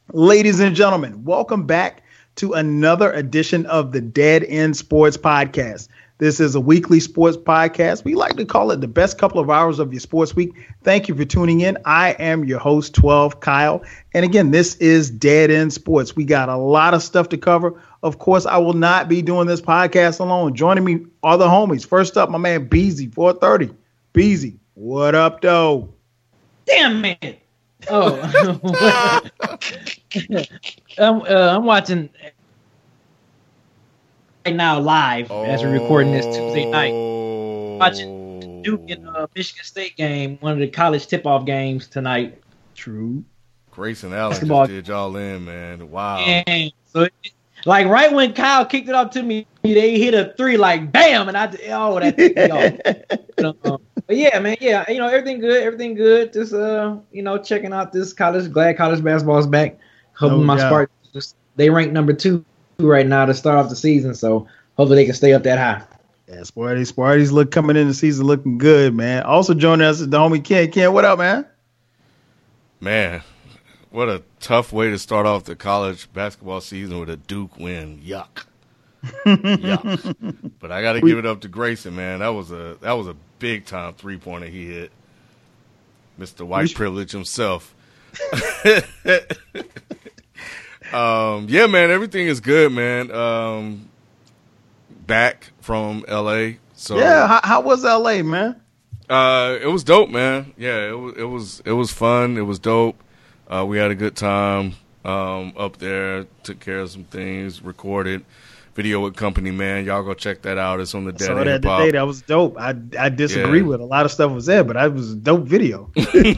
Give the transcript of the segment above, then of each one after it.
Ladies and gentlemen, welcome back to another edition of the Dead End Sports Podcast. This is a weekly sports podcast. We like to call it the best couple of hours of your sports week. Thank you for tuning in. I am your host, 12 Kyle. And again, this is Dead End Sports. We got a lot of stuff to cover. Of course, I will not be doing this podcast alone. Joining me are the homies. First up, my man Beezy, 430. Beezy, what up, though? Damn it. Oh, I'm watching right now live as we're recording this Tuesday night. Watching Duke and Michigan State game, one of the college tip-off games tonight. True. Grayson Allen just did y'all in, man. Wow. And so, like right when Kyle kicked it up to me, they hit a three like bam, and that tipped me off. But yeah, man, yeah, everything good. Just checking out this college. Glad college basketball is back. Hoping my Spartans, they rank number 2 right now to start off the season, so hopefully they can stay up that high. Yeah, Sparty's look coming in the season looking good, man. Also joining us is the homie Ken. Ken, what up, man? Man, what a tough way to start off the college basketball season with a Duke win. Yuck. Yuck. But I got to give it up to Grayson, man. That was a big time 3-pointer he hit. Mr. White Privilege himself. Yeah, man, everything is good, man. Back from LA. So yeah, how was LA, man? It was dope, man. Yeah, it was fun. It was dope. We had a good time up there. Took care of some things. Recorded video with Company Man. Y'all go check that out. It's on the Dead End Hip Hop. Today. That was dope. I disagree with a lot of stuff was there, but it was a dope video.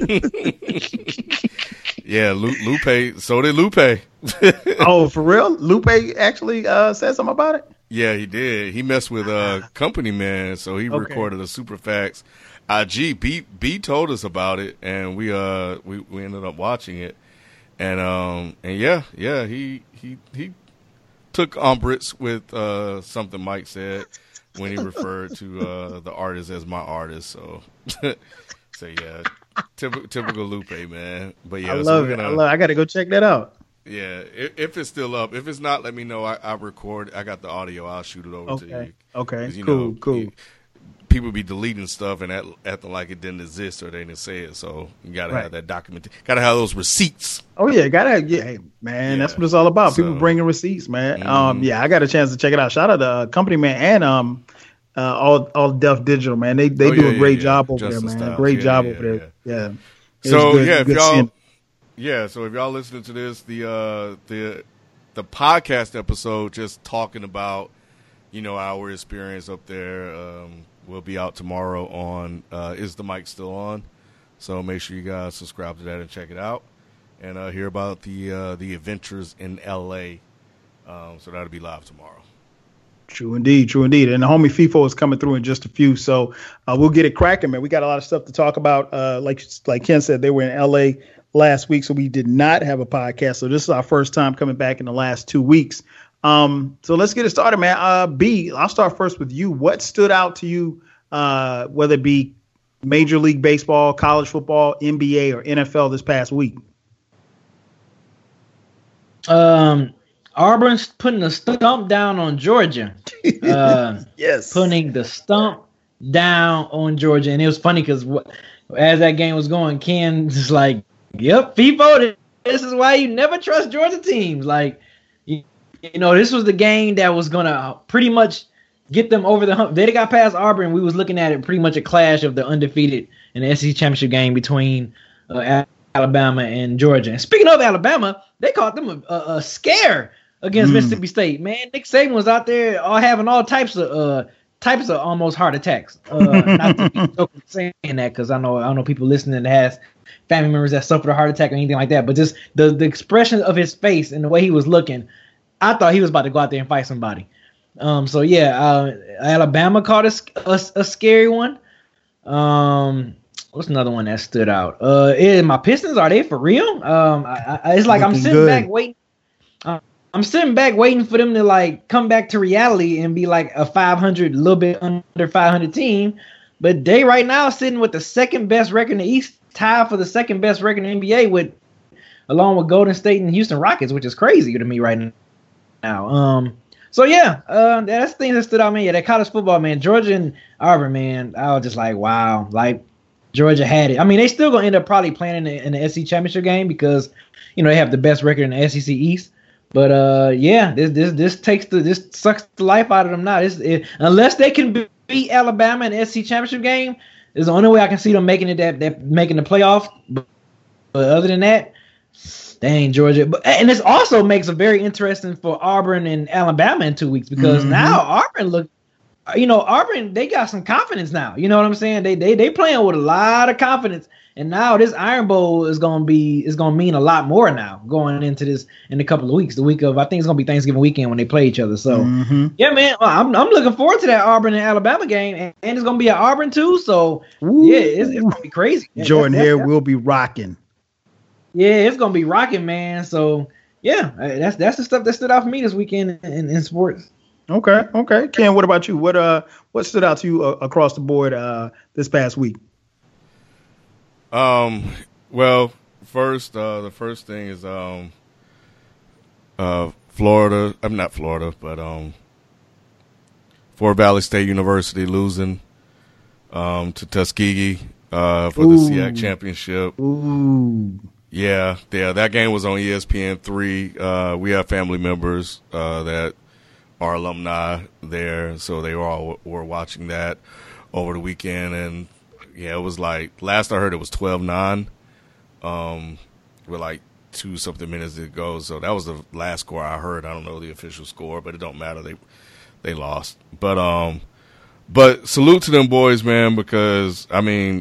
Yeah, Lupe. So did Lupe. Oh, for real? Lupe actually said something about it? Yeah, he did. He messed with Company Man, so he recorded a Superfacts IG. B told us about it, and we ended up watching it, and yeah, he took umbrance with something Mike said when he referred to the artist as my artist. So yeah, typical Lupe, man. But yeah, I love it. I got to go check that out. Yeah, if it's still up. If it's not, let me know. I record. I got the audio. I'll shoot it over to you. Okay. Cool. People be deleting stuff and acting like it didn't exist or they didn't say it. So you gotta have that document. Gotta have those receipts. Oh yeah, hey, man. That's what it's all about. People bringing receipts, man. Yeah, I got a chance to check it out. Shout out to Company Man and all Def Digital, man. They do a great job over there, man. Great job over there. Yeah. So if y'all. Yeah, so if y'all listening to this, the podcast episode just talking about, our experience up there will be out tomorrow on Is the Mic Still On? So make sure you guys subscribe to that and check it out and hear about the adventures in LA. So that'll be live tomorrow. True indeed. And the homie FIFO is coming through in just a few, so we'll get it cracking, man. We got a lot of stuff to talk about. Like Ken said, they were in LA last week, so we did not have a podcast. So this is our first time coming back in the last 2 weeks. So let's get it started, man. B, I'll start first with you. What stood out to you, whether it be Major League Baseball, college football, NBA, or NFL this past week? Auburn's putting the stump down on Georgia. Yes. Putting the stump down on Georgia. And it was funny because as that game was going, Ken just like, yep, FIFO, this is why you never trust Georgia teams. Like, this was the game that was going to pretty much get them over the hump. They got past Auburn. We was looking at it pretty much a clash of the undefeated in the SEC championship game between Alabama and Georgia. And speaking of Alabama, they caught them a scare against Mississippi State. Man, Nick Saban was out there having all types of almost heart attacks. Not to be joking saying that because I know people listening that has family members that suffered a heart attack or anything like that. But just the expression of his face and the way he was looking, I thought he was about to go out there and fight somebody. So yeah, Alabama caught a scary one. What's another one that stood out? My Pistons, are they for real? It's like I'm sitting back waiting. I'm sitting back waiting for them to like come back to reality and be like a 500, a little bit under 500 team. But they right now sitting with the second best record in the East, tied for the second best record in the NBA with along with Golden State and Houston Rockets, which is crazy to me right now. So yeah, that's the thing that stood out, man. Yeah, that college football, man. Georgia and Auburn, man. I was just like, wow, like Georgia had it. I mean, they still gonna end up probably playing in the SEC championship game because they have the best record in the SEC East. But yeah, this sucks the life out of them now. Unless they can beat Alabama in the SEC championship game, is the only way I can see them making it making the playoff. But other than that, dang, Georgia. And this also makes it very interesting for Auburn and Alabama in 2 weeks because now Auburn Auburn, they got some confidence now. You know what I'm saying? They playing with a lot of confidence. And now this Iron Bowl is gonna mean a lot more now going into this in a couple of weeks. The week of, I think it's gonna be Thanksgiving weekend when they play each other. So yeah, man, I'm looking forward to that Auburn and Alabama game, and it's gonna be at Auburn too. So yeah, it's gonna be crazy. Jordan Hare will be rocking. Yeah, it's gonna be rocking, man. So yeah, that's the stuff that stood out for me this weekend in sports. Okay. Ken, what about you? What stood out to you across the board this past week? Well, first, the first thing is Florida. I'm not Florida, but Fort Valley State University losing to Tuskegee for the SEAC championship. Ooh. Yeah, that game was on ESPN3. We have family members that are alumni there, so they were watching that over the weekend, and yeah, it was like, last I heard it was 12-9 with like 2-something minutes to go, so that was the last score I heard. I don't know the official score, but it don't matter. They lost. But salute to them boys, man, because, I mean,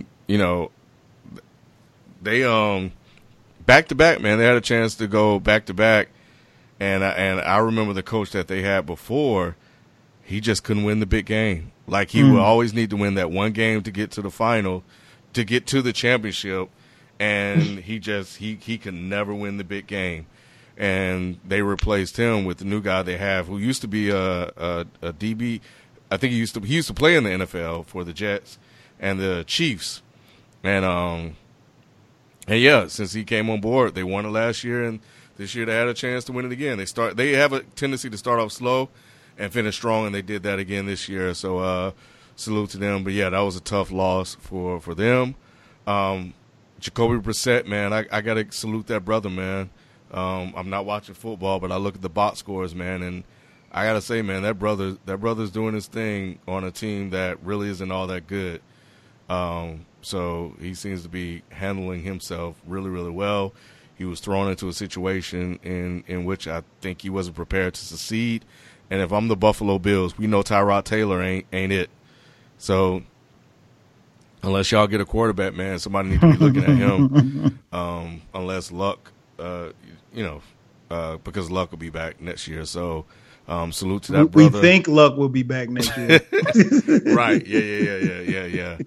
they back-to-back, man. They had a chance to go back-to-back. And I remember the coach that they had before, he just couldn't win the big game. Like, he would always need to win that one game to get to the final, to get to the championship, and he could never win the big game. And they replaced him with the new guy they have, who used to be a DB. I think he used to play in the NFL for the Jets and the Chiefs. And yeah, since he came on board, they won it last year, and this year they had a chance to win it again. They have a tendency to start off slow and finish strong, and they did that again this year. So salute to them. But yeah, that was a tough loss for them. Jacoby Brissett, man, I gotta salute that brother, man. I'm not watching football, but I look at the box scores, man, and I gotta say, man, that brother's doing his thing on a team that really isn't all that good. So he seems to be handling himself really, really well. He was thrown into a situation in which I think he wasn't prepared to succeed. And if I'm the Buffalo Bills, we know Tyrod Taylor ain't it. So unless y'all get a quarterback, man, somebody needs to be looking at him. Unless Luck, because Luck will be back next year. So salute to that brother. We think Luck will be back next year. Right. Yeah.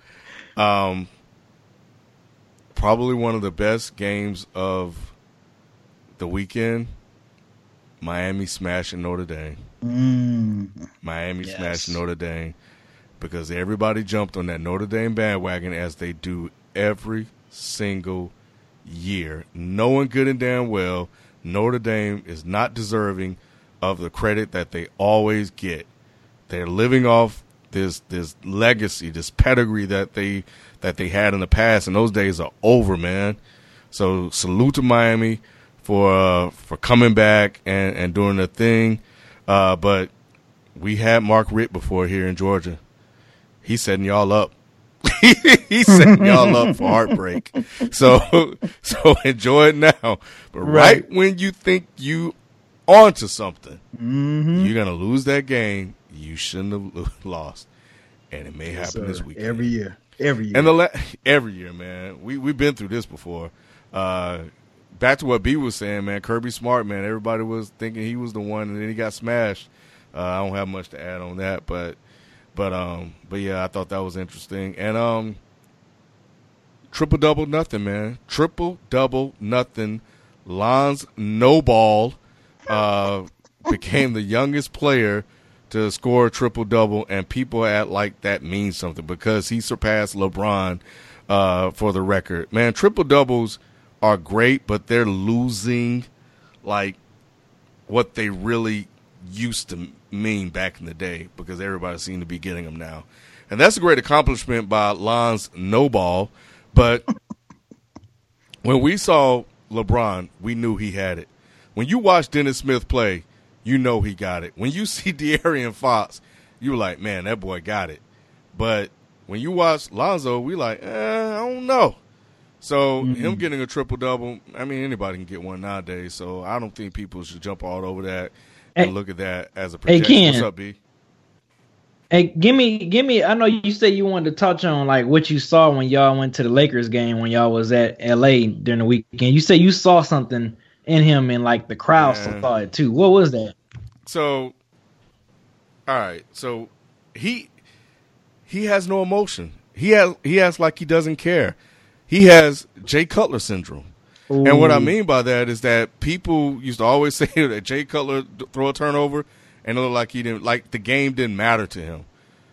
Probably one of the best games of the weekend, Miami smashing Notre Dame. Miami smashing Notre Dame, because everybody jumped on that Notre Dame bandwagon, as they do every single year. Knowing good and damn well Notre Dame is not deserving of the credit that they always get. They're living off this legacy, this pedigree that they had in the past, and those days are over, man. So salute to Miami for coming back and doing their thing. But we had Mark Richt before here in Georgia. He's setting y'all up. He's setting y'all up for heartbreak. So enjoy it now. But right when you think you onto something, you're gonna lose that game you shouldn't have lost, and it may happen this weekend. Every year. And every year, man. We've been through this before. Back to what B was saying, man. Kirby Smart, man. Everybody was thinking he was the one, and then he got smashed. I don't have much to add on that, but yeah, I thought that was interesting. And triple-double nothing, man. Triple-double nothing. Lance Noble became the youngest player to score a triple-double, and people act like that means something because he surpassed LeBron for the record. Man, triple-doubles are great, but they're losing like what they really used to mean back in the day because everybody seemed to be getting them now. And that's a great accomplishment by Lonzo Ball. But when we saw LeBron, we knew he had it. When you watch Dennis Smith play, you know he got it. When you see De'Aaron Fox, you were like, man, that boy got it. But when you watch Lonzo, we like, I don't know. So him getting a triple-double, I mean, anybody can get one nowadays. So I don't think people should jump all over that and look at that as a projection. Hey, Ken. What's up, B? Hey, give me. I know you said you wanted to touch on like what you saw when y'all went to the Lakers game when y'all was at LA during the weekend. You said you saw something in him and like the crowd saw it too. What was that? So, all right. So he has no emotion. He has like he doesn't care. He has Jay Cutler syndrome. Ooh. And what I mean by that is that people used to always say that Jay Cutler throw a turnover and it looked like he didn't, like the game didn't matter to him.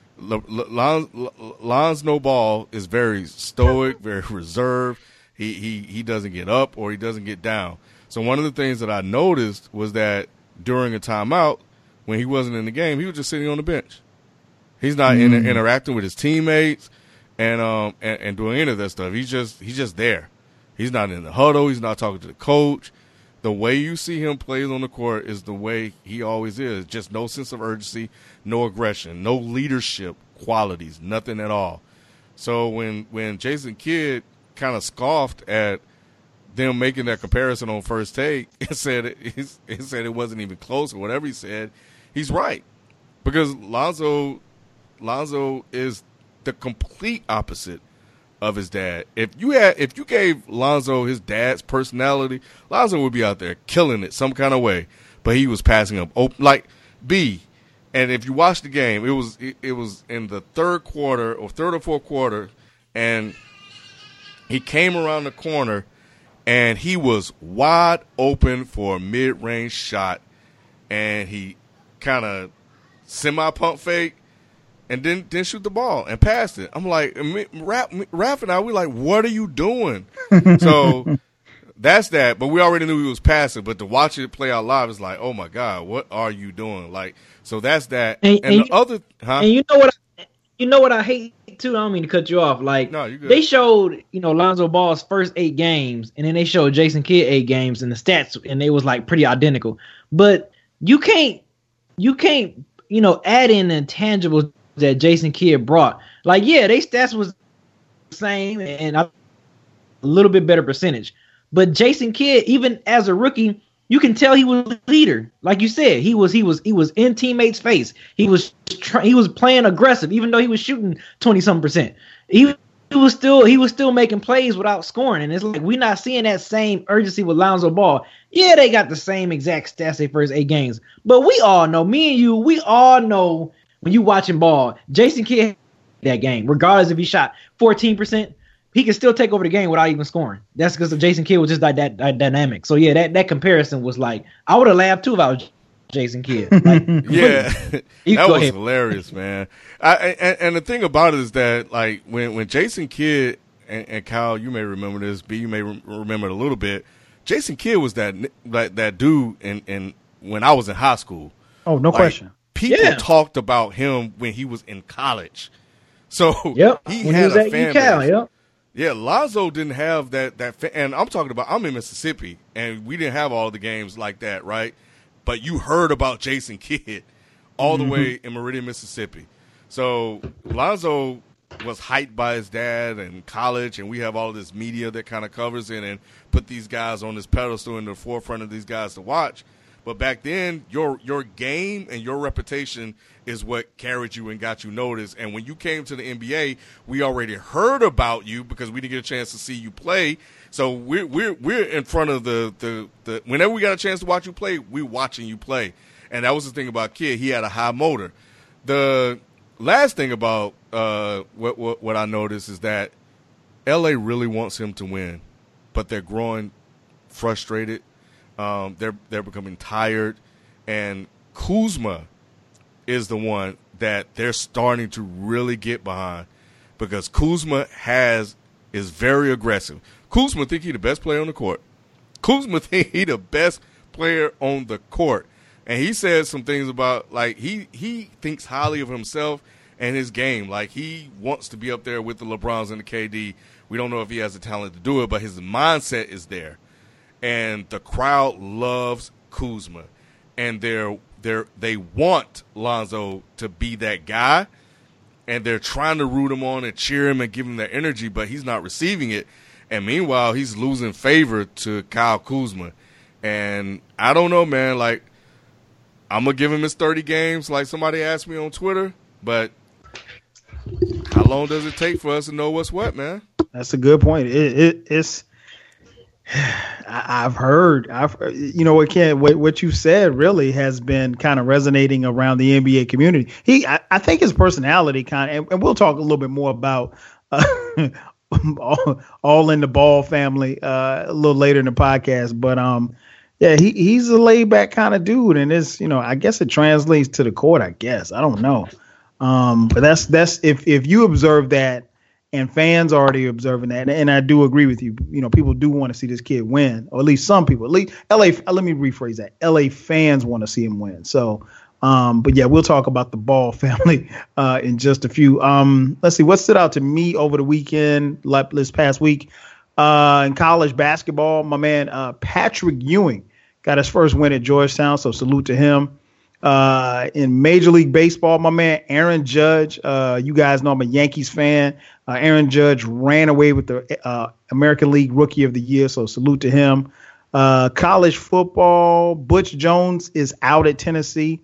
Lonzo Ball is very stoic, very reserved. He doesn't get up or he doesn't get down. So one of the things that I noticed was that during a timeout, when he wasn't in the game, he was just sitting on the bench. He's not interacting with his teammates and doing any of that stuff. He's just there. He's not in the huddle. He's not talking to the coach. The way you see him play on the court is the way he always is. Just no sense of urgency, no aggression, no leadership qualities, nothing at all. So when Jason Kidd kind of scoffed at them making that comparison on First Take and said it wasn't even close or whatever he said, he's right. Because Lonzo is the complete opposite of his dad. If you gave Lonzo his dad's personality, Lonzo would be out there killing it some kind of way. But he was passing up like B. And if you watch the game, it was in the third or fourth quarter, and he came around the corner, and he was wide open for a mid-range shot, and he kind of semi-pump fake. And then shoot the ball and passed it. I'm like, Raph and I, we're like, what are you doing? So that's that. But we already knew he was passing. But to watch it play out live is like, oh my God, what are you doing? Like, so that's that. And the other, huh? And you know what I hate too. I don't mean to cut you off. Like, no, you're good. They showed Lonzo Ball's first 8 games, and then they showed Jason Kidd 8 games, and the stats, and they was like pretty identical. But you can't add in intangibles that Jason Kidd brought. Like, yeah, they stats was the same and a little bit better percentage. But Jason Kidd, even as a rookie, you can tell he was a leader. Like you said, he was in teammates' face. He was playing aggressive, even though he was shooting 20-something%. He was still making plays without scoring. And it's like we're not seeing that same urgency with Lonzo Ball. Yeah, they got the same exact stats their first 8 games. But we all know, me and you, we all know when you watching ball, Jason Kidd that game, regardless if he shot 14%, he can still take over the game without even scoring. That's because of Jason Kidd was just like that dynamic. So yeah, that comparison was like, I would have laughed too if I was Jason Kidd. Like, yeah, that was hilarious, man. And the thing about it is that like when Jason Kidd and Kyle, you may remember this, B, you may remember it a little bit. Jason Kidd was that dude in when I was in high school. Oh, no question. People talked about him when he was in college. So he had a fan base. Yeah, Lonzo didn't have that and I'm talking about, I'm in Mississippi, and we didn't have all the games like that, right? But you heard about Jason Kidd all the way in Meridian, Mississippi. So Lonzo was hyped by his dad in college, and we have all this media that kind of covers it and put these guys on this pedestal in the forefront of these guys to watch. But back then, your game and your reputation is what carried you and got you noticed. And when you came to the NBA, we already heard about you because we didn't get a chance to see you play. So we're in front of the whenever we got a chance to watch you play, we're watching you play. And that was the thing about Kidd. He had a high motor. The last thing about what I noticed is that LA really wants him to win, but they're growing frustrated. They're becoming tired, and Kuzma is the one that they're starting to really get behind because Kuzma is very aggressive. Kuzma think he the best player on the court. Kuzma think he the best player on the court. And he said some things about, like, he thinks highly of himself and his game. Like, he wants to be up there with the LeBrons and the KD. We don't know if he has the talent to do it, but his mindset is there. And the crowd loves Kuzma. And they want Lonzo to be that guy. And they're trying to root him on and cheer him and give him that energy, but he's not receiving it. And meanwhile, he's losing favor to Kyle Kuzma. And I don't know, man. Like, I'm going to give him his 30 games like somebody asked me on Twitter. But how long does it take for us to know what's what, man? That's a good point. It's I've heard, you know, what you said really has been kind of resonating around the NBA community. I think his personality and we'll talk a little bit more about all in the Ball family a little later in the podcast. But yeah, he's a laid back kind of dude, and it's, you know, I guess it translates to the court. I guess I don't know, but that's if you observe that. And fans are already observing that, and I do agree with you. You know, people do want to see this kid win, or at least some people. At least LA. Let me rephrase that. LA fans want to see him win. So, but yeah, we'll talk about the Ball family in just a few. Let's see what stood out to me over the weekend, like this past week, in college basketball. My man Patrick Ewing got his first win at Georgetown, so salute to him. In Major League Baseball, my man Aaron Judge, you guys know I'm a Yankees fan. Aaron Judge ran away with the American League Rookie of the Year, so salute to him. College football, Butch Jones is out at Tennessee.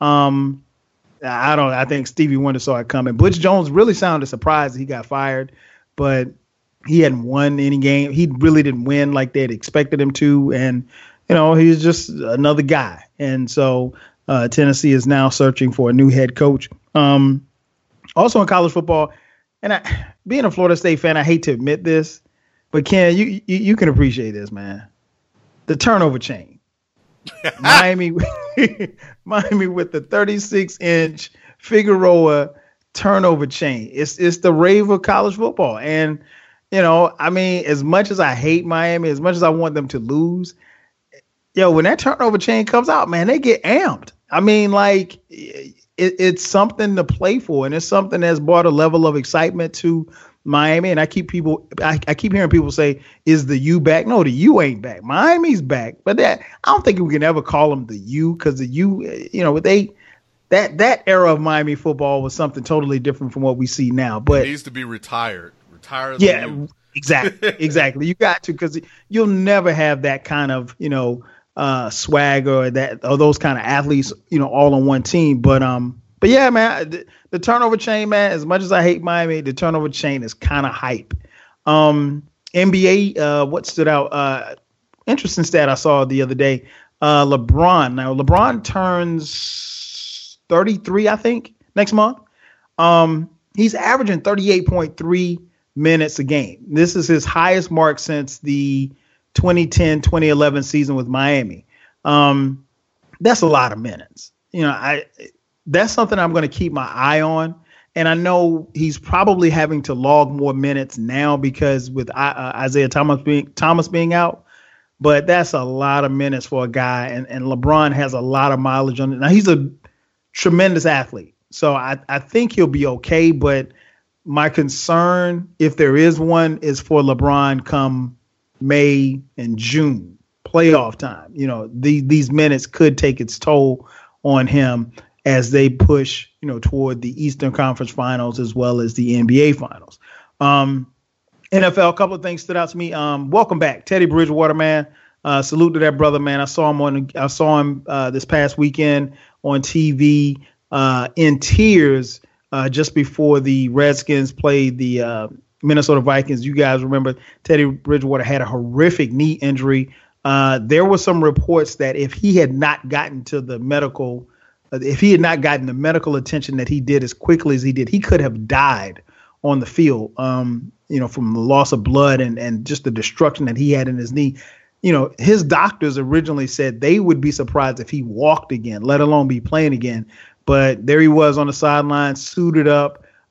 I think Stevie Wonder saw it coming. Butch Jones really sounded surprised that he got fired, but he hadn't won any game. He really didn't win like they'd expected him to, and you know, he's just another guy. And so Tennessee is now searching for a new head coach. Also in college football, and being a Florida State fan, I hate to admit this, but Ken, you can appreciate this, man. The turnover chain. Miami with the 36-inch Figueroa turnover chain. It's the rave of college football. And, you know, I mean, as much as I hate Miami, as much as I want them to lose, when that turnover chain comes out, man, they get amped. I mean, like, it's something to play for, and it's something that's brought a level of excitement to Miami. And I keep hearing people say, "Is the U back?" No, the U ain't back. Miami's back, but I don't think we can ever call them the U, because the U, you know, that era of Miami football was something totally different from what we see now. But it needs to be retired. Retire. Yeah, exactly. You got to, because you'll never have that kind of, you know, swag or those kind of athletes, you know, all on one team. But yeah, man, the turnover chain, man, as much as I hate Miami, the turnover chain is kind of hype. NBA, what stood out? Interesting stat I saw the other day. LeBron. Now, LeBron turns 33, I think, next month. He's averaging 38.3 minutes a game. This is his highest mark since the 2010-2011 season with Miami. That's a lot of minutes. You know, that's something I'm going to keep my eye on. And I know he's probably having to log more minutes now because with Isaiah Thomas being out. But that's a lot of minutes for a guy. And LeBron has a lot of mileage on it. Now, he's a tremendous athlete, so I think he'll be okay. But my concern, if there is one, is for LeBron come May and June, playoff time. You know, these minutes could take its toll on him as they push, you know, toward the Eastern Conference Finals as well as the NBA Finals. NFL, a couple of things stood out to me. Welcome back, Teddy Bridgewater, man. Salute to that brother, man. I saw him this past weekend on TV in tears just before the Redskins played the Minnesota Vikings. You guys remember Teddy Bridgewater had a horrific knee injury. There were some reports that if he had not gotten the medical attention that he did as quickly as he did, he could have died on the field, you know, from the loss of blood and just the destruction that he had in his knee. You know, his doctors originally said they would be surprised if he walked again, let alone be playing again. But there he was on the sideline, suited up,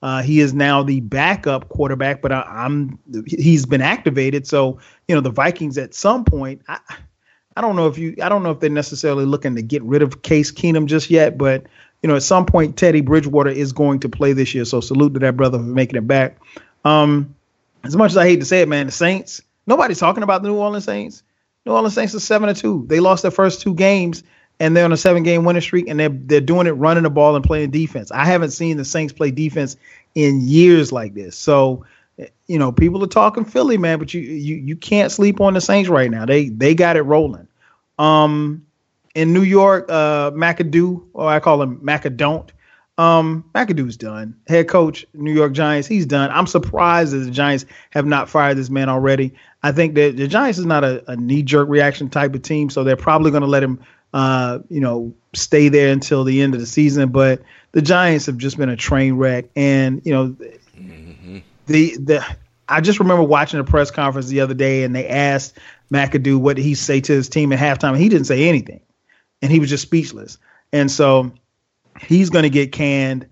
He is now the backup quarterback, but he's been activated. So, the Vikings at some point, I don't know if they're necessarily looking to get rid of Case Keenum just yet, but at some point Teddy Bridgewater is going to play this year. So salute to that brother for making it back. As much as I hate to say it, man, the Saints, nobody's talking about the New Orleans Saints. New Orleans Saints are 7-2. They lost their first 2 games, and they're on a 7-game winning streak, and they're doing it running the ball and playing defense. I haven't seen the Saints play defense in years like this. So, people are talking Philly, man, but you can't sleep on the Saints right now. They got it rolling. In New York, McAdoo, or I call him McAdon't. McAdoo's done. Head coach, New York Giants, he's done. I'm surprised that the Giants have not fired this man already. I think that the Giants is not a knee-jerk reaction type of team, so they're probably going to let him, stay there until the end of the season. But the Giants have just been a train wreck, and I just remember watching a press conference the other day, and they asked McAdoo what did he say to his team at halftime, and he didn't say anything, and he was just speechless. And so he's going to get canned.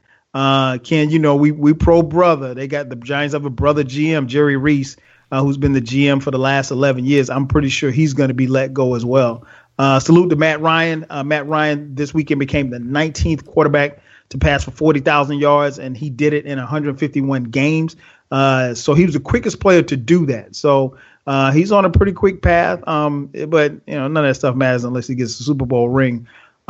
We pro brother. They got the Giants have a brother GM, Jerry Reese, who's been the GM for the last 11 years. I'm pretty sure he's going to be let go as well. Salute to Matt Ryan. Matt Ryan this weekend became the 19th quarterback to pass for 40,000 yards, and he did it in 151 games. So he was the quickest player to do that. So he's on a pretty quick path. But none of that stuff matters unless he gets the Super Bowl ring.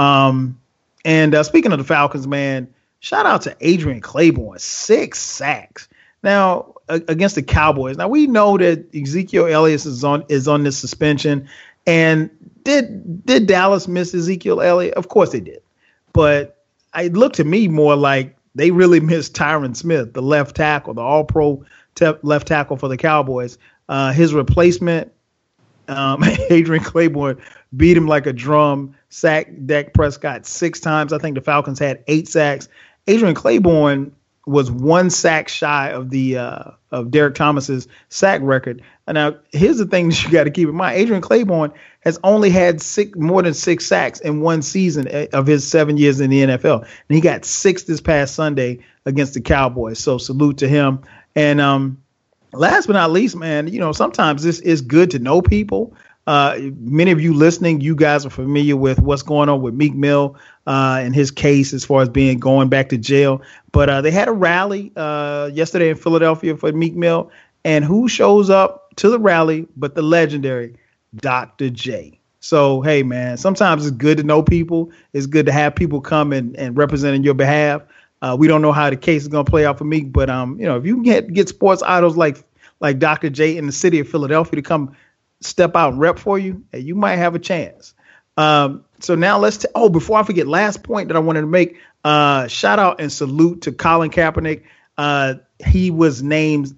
And speaking of the Falcons, man, shout out to Adrian Claiborne, 6 sacks. Now against the Cowboys. Now we know that Ezekiel Elliott is on this suspension. And did Dallas miss Ezekiel Elliott? Of course they did. But it looked to me more like they really missed Tyron Smith, the left tackle, the all-pro left tackle for the Cowboys. His replacement, Adrian Claiborne, beat him like a drum, sacked Dak Prescott 6 times. I think the Falcons had 8 sacks. Adrian Claiborne was 1 sack shy of the of Derek Thomas's sack record. And now, here's the thing that you got to keep in mind. Adrian Claiborne has only had more than 6 sacks in one season of his 7 years in the NFL. And he got 6 this past Sunday against the Cowboys. So salute to him. And last but not least, man, sometimes this is good to know people. Many of you listening, you guys are familiar with what's going on with Meek Mill and his case as far as going back to jail. But they had a rally yesterday in Philadelphia for Meek Mill. And who shows up to the rally but the legendary Dr. J. So, hey, man, sometimes it's good to know people. It's good to have people come and represent on your behalf. We don't know how the case is going to play out for Meek. But, if you can get sports idols like Dr. J in the city of Philadelphia to come step out and rep for you, you might have a chance. So now before I forget, last point that I wanted to make, shout out and salute to Colin Kaepernick. He was named,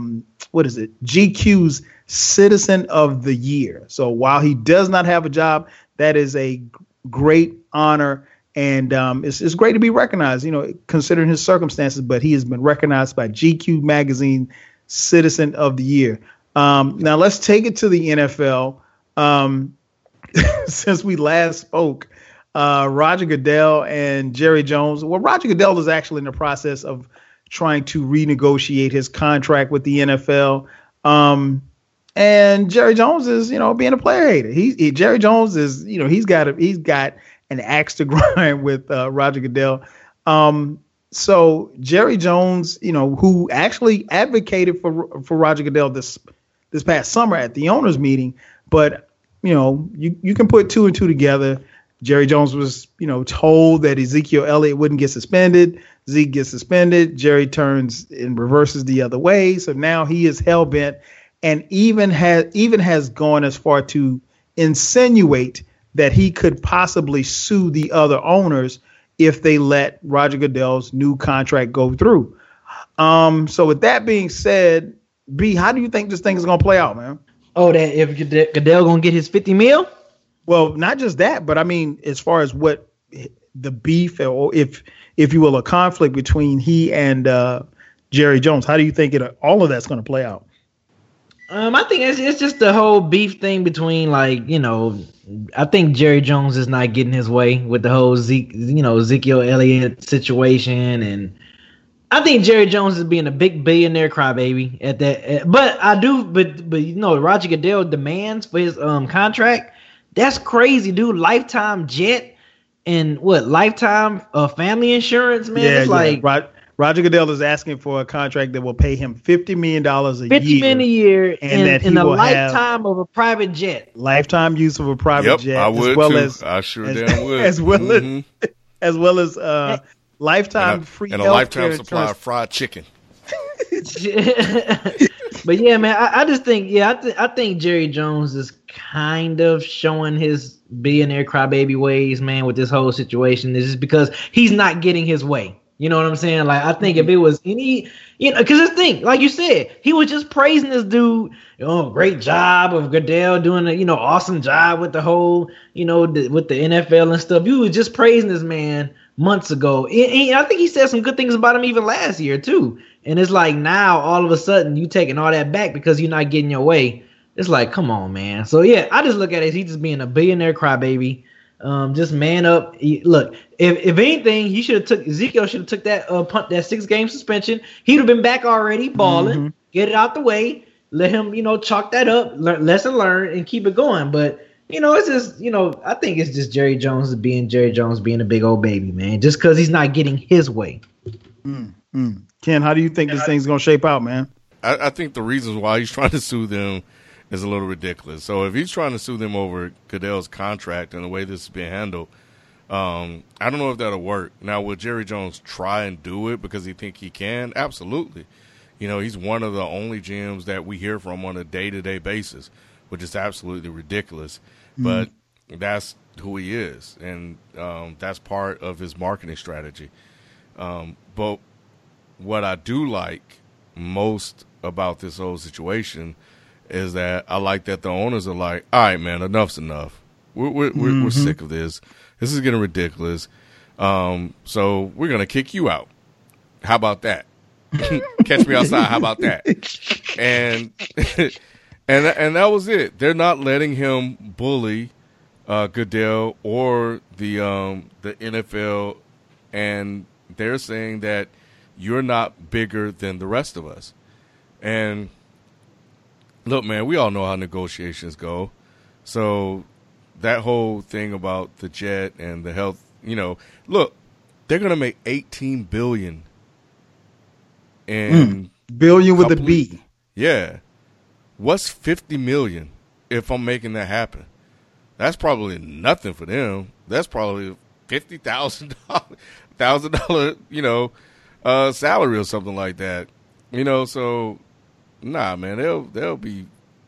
GQ's Citizen of the Year. So while he does not have a job, that is a great honor. And it's great to be recognized, considering his circumstances, but he has been recognized by GQ magazine Citizen of the Year. Now let's take it to the NFL. Since we last spoke, Roger Goodell and Jerry Jones. Well, Roger Goodell is actually in the process of trying to renegotiate his contract with the NFL. And Jerry Jones is, being a player hater. Jerry Jones is, he's got an axe to grind with Roger Goodell. So Jerry Jones, who actually advocated for Roger Goodell this past summer at the owners meeting, but you can put 2 and 2 together. Jerry Jones was, told that Ezekiel Elliott wouldn't get suspended. Zeke gets suspended. Jerry turns and reverses the other way. So now he is hell bent, and even has gone as far to insinuate that he could possibly sue the other owners if they let Roger Goodell's new contract go through. So with that being said, B, how do you think this thing is going to play out, man? Oh, that if Goodell going to get his 50 mil? Well, not just that, but I mean, as far as what the beef, or if you will, a conflict between he and Jerry Jones, how do you think all of that's going to play out? I think it's just the whole beef thing between, I think Jerry Jones is not getting his way with the whole Ezekiel Elliott situation, and I think Jerry Jones is being a big billionaire crybaby at that. But you know, Roger Goodell demands for his contract. That's crazy, dude. Lifetime jet and lifetime family insurance, man. Yeah, it's like Roger Goodell is asking for a contract that will pay him $50 million a year. $50 million a year, and that in a lifetime of a private jet. Lifetime use of a private jet. I would too. I sure damn would. As well as lifetime free and a lifetime supply of fried chicken. But yeah, man, I just think I think Jerry Jones is kind of showing his billionaire crybaby ways, man, with this whole situation. This is because he's not getting his way. You know what I'm saying? Like, I think if it was any, because this thing, like you said, he was just praising this dude. Great job of Goodell doing a, awesome job with the whole, with the NFL and stuff. You was just praising this man months ago. I think he said some good things about him even last year too. And it's like now all of a sudden you taking all that back because you're not getting your way. It's like, come on, man. So yeah, I just look at it as he just being a billionaire crybaby. Just man up. Look, if anything, Ezekiel should have took that that 6-game suspension. He'd have been back already balling. Mm-hmm. Get it out the way. Let him, chalk that up. Lesson learned and keep it going. But it's just, I think it's just Jerry Jones being a big old baby, man. Just because he's not getting his way. Mm-hmm. Ken, how do you think this thing's gonna shape out, man? I think the reasons why he's trying to sue them is a little ridiculous. So if he's trying to sue them over Goodell's contract and the way this is being handled, I don't know if that'll work. Now, will Jerry Jones try and do it because he think he can? Absolutely. He's one of the only GMs that we hear from on a day-to-day basis, which is absolutely ridiculous. Mm-hmm. But that's who he is, and that's part of his marketing strategy. But what I do like most about this whole situation is that I like that the owners are like, all right, man, enough's enough. We're sick of this. This is getting ridiculous. So we're going to kick you out. How about that? Catch me outside. How about that? And that was it. They're not letting him bully Goodell or the NFL, and they're saying that you're not bigger than the rest of us. And look, man, we all know how negotiations go. So that whole thing about the jet and the health, look, they're going to make $18 billion. Billion with a B. Yeah. What's $50 million if I'm making that happen? That's probably nothing for them. That's probably $50,000, salary or something like that. So nah, man, they'll be,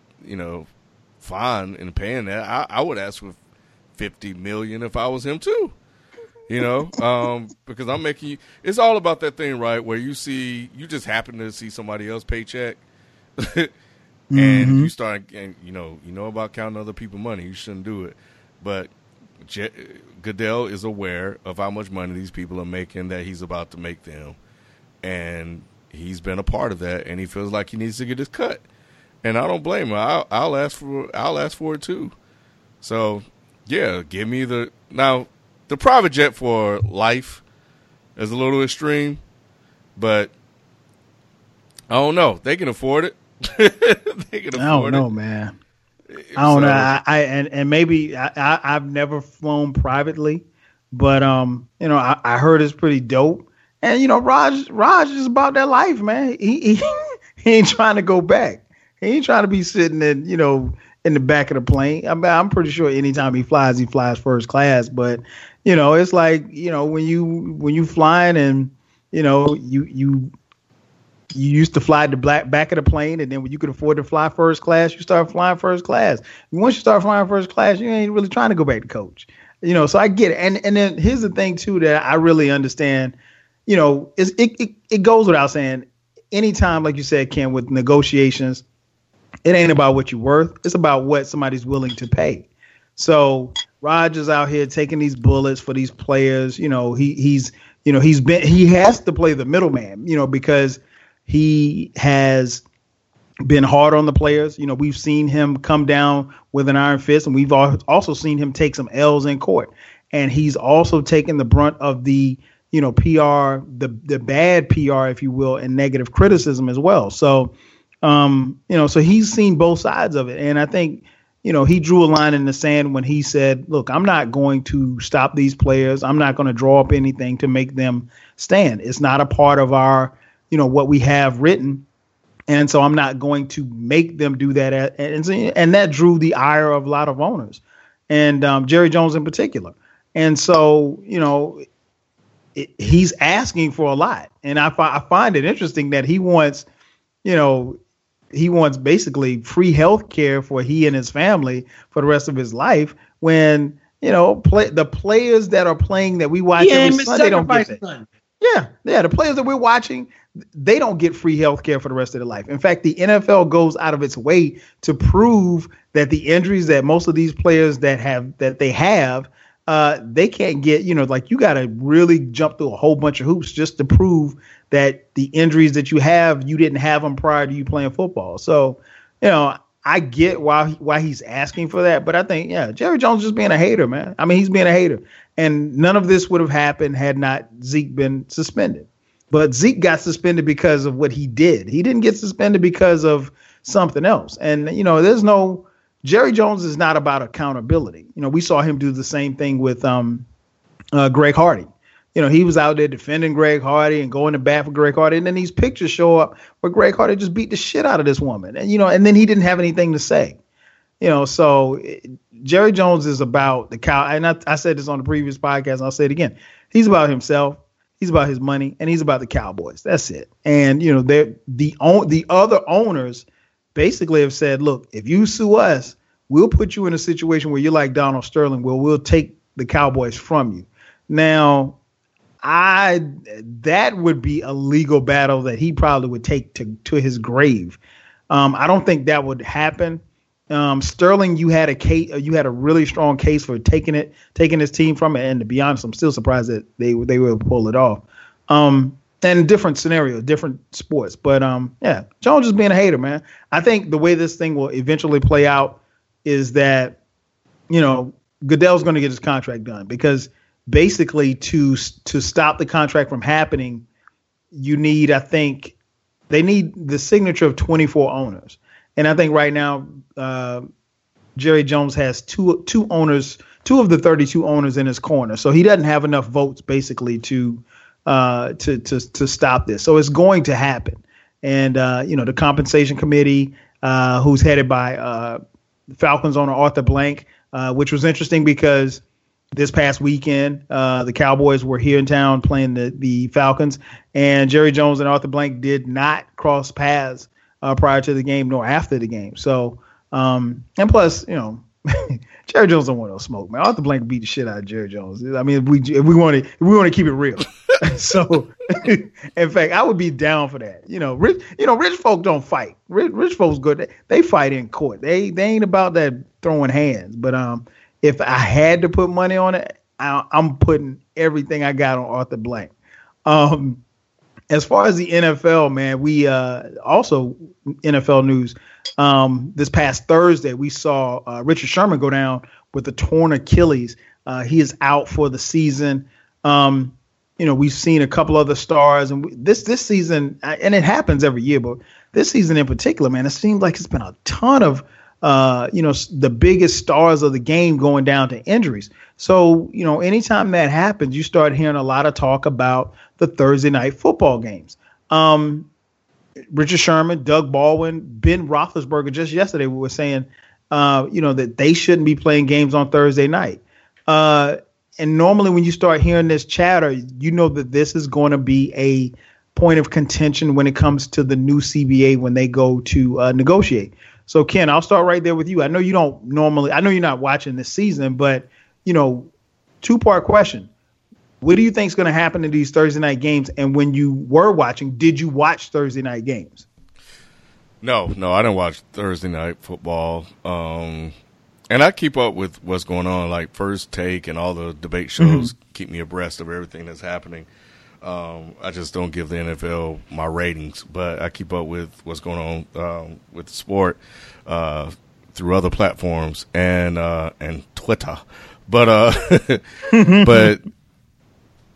fine in paying that. I would ask for $50 million if I was him too. Because I'm making it's all about that thing, right? Where you just happen to see somebody else's paycheck and you start, and you know about counting other people's money. You shouldn't do it. But Goodell is aware of how much money these people are making that he's about to make them. And he's been a part of that, and he feels like he needs to get his cut. And I don't blame him. I'll ask for it too. So yeah, give me the private jet for life is a little extreme, but I don't know. They can afford it. They can afford it. I don't know, man. I don't know. And maybe I've never flown privately, but I heard it's pretty dope. And Raj is about that life, man. He ain't trying to go back. He ain't trying to be sitting in the back of the plane. I'm pretty sure anytime he flies first class. But it's like when you flying and you used to fly the back of the plane, and then when you could afford to fly first class, you start flying first class. And once you start flying first class, you ain't really trying to go back to coach. So I get it. And then here's the thing too that I really understand. It goes without saying, anytime, like you said, Ken, with negotiations, it ain't about what you're worth. It's about what somebody's willing to pay. So Raj is out here taking these bullets for these players. He has to play the middleman, because he has been hard on the players. We've seen him come down with an iron fist, and we've also seen him take some L's in court. And he's also taken the brunt of the PR, the bad PR, if you will, and negative criticism as well. So, so he's seen both sides of it. And I think, he drew a line in the sand when he said, look, I'm not going to stop these players. I'm not going to draw up anything to make them stand. It's not a part of our, what we have written. And so I'm not going to make them do that. And that drew the ire of a lot of owners, and Jerry Jones in particular. And so, he's asking for a lot. And I find it interesting that he wants basically free health care for he and his family for the rest of his life, when, the players that are playing that we watch every Sunday don't get that. Yeah. The players that we're watching, they don't get free health care for the rest of their life. In fact, the NFL goes out of its way to prove that the injuries that most of these players they have, they can't get, you got to really jump through a whole bunch of hoops just to prove that the injuries that you have, you didn't have them prior to you playing football. So, I get why he's asking for that. But I think, Jerry Jones is just being a hater, man. I mean, he's being a hater. And none of this would have happened had not Zeke been suspended. But Zeke got suspended because of what he did. He didn't get suspended because of something else. And, Jerry Jones is not about accountability. We saw him do the same thing with Greg Hardy. He was out there defending Greg Hardy and going to bat for Greg Hardy. And then these pictures show up where Greg Hardy just beat the shit out of this woman. And, and then he didn't have anything to say. So Jerry Jones is about the cow. And I said this on the previous podcast, and I'll say it again. He's about himself. He's about his money, and he's about the Cowboys. That's it. And, the other owners basically have said, look, if you sue us, we'll put you in a situation where you're like Donald Sterling, where we'll take the Cowboys from you. Now, that would be a legal battle that he probably would take to his grave. I don't think that would happen. Sterling, you had a really strong case for taking his team from it. And to be honest, I'm still surprised that they were able to pull it off. And different scenarios, different sports. But Jones is being a hater, man. I think the way this thing will eventually play out is that, Goodell's going to get his contract done, because basically to stop the contract from happening, they need the signature of 24 owners. And I think right now, Jerry Jones has two owners, two of the 32 owners in his corner. So he doesn't have enough votes basically to stop this. So it's going to happen. And, the compensation committee, who's headed by Falcons owner Arthur Blank, which was interesting because this past weekend, the Cowboys were here in town playing the Falcons, and Jerry Jones and Arthur Blank did not cross paths prior to the game nor after the game. So, and plus, Jerry Jones don't want no smoke, man. Arthur Blank beat the shit out of Jerry Jones. I mean, if we want to keep it real. So, in fact, I would be down for that. Rich folk don't fight. Rich folks good. They fight in court. They ain't about that throwing hands. But if I had to put money on it, I'm putting everything I got on Arthur Blank. As far as the NFL, man, we also NFL news. This past Thursday, we saw Richard Sherman go down with a torn Achilles. He is out for the season. We've seen a couple other stars, and this season, and it happens every year, but this season in particular, man, it seems like it's been a ton of the biggest stars of the game going down to injuries. So, anytime that happens, you start hearing a lot of talk about the Thursday night football games. Richard Sherman, Doug Baldwin, Ben Roethlisberger, just yesterday we were saying, that they shouldn't be playing games on Thursday night. And normally when you start hearing this chatter, you know that this is going to be a point of contention when it comes to the new CBA when they go to negotiate. So, Ken, I'll start right there with you. I know you don't normally – I know you're not watching this season, but, two-part question. What do you think is going to happen in these Thursday night games? And when you were watching, did you watch Thursday night games? No, I didn't watch Thursday night football. And I keep up with what's going on, like First Take and all the debate shows keep me abreast of everything that's happening. I just don't give the NFL my ratings, but I keep up with what's going on with the sport through other platforms and Twitter. But but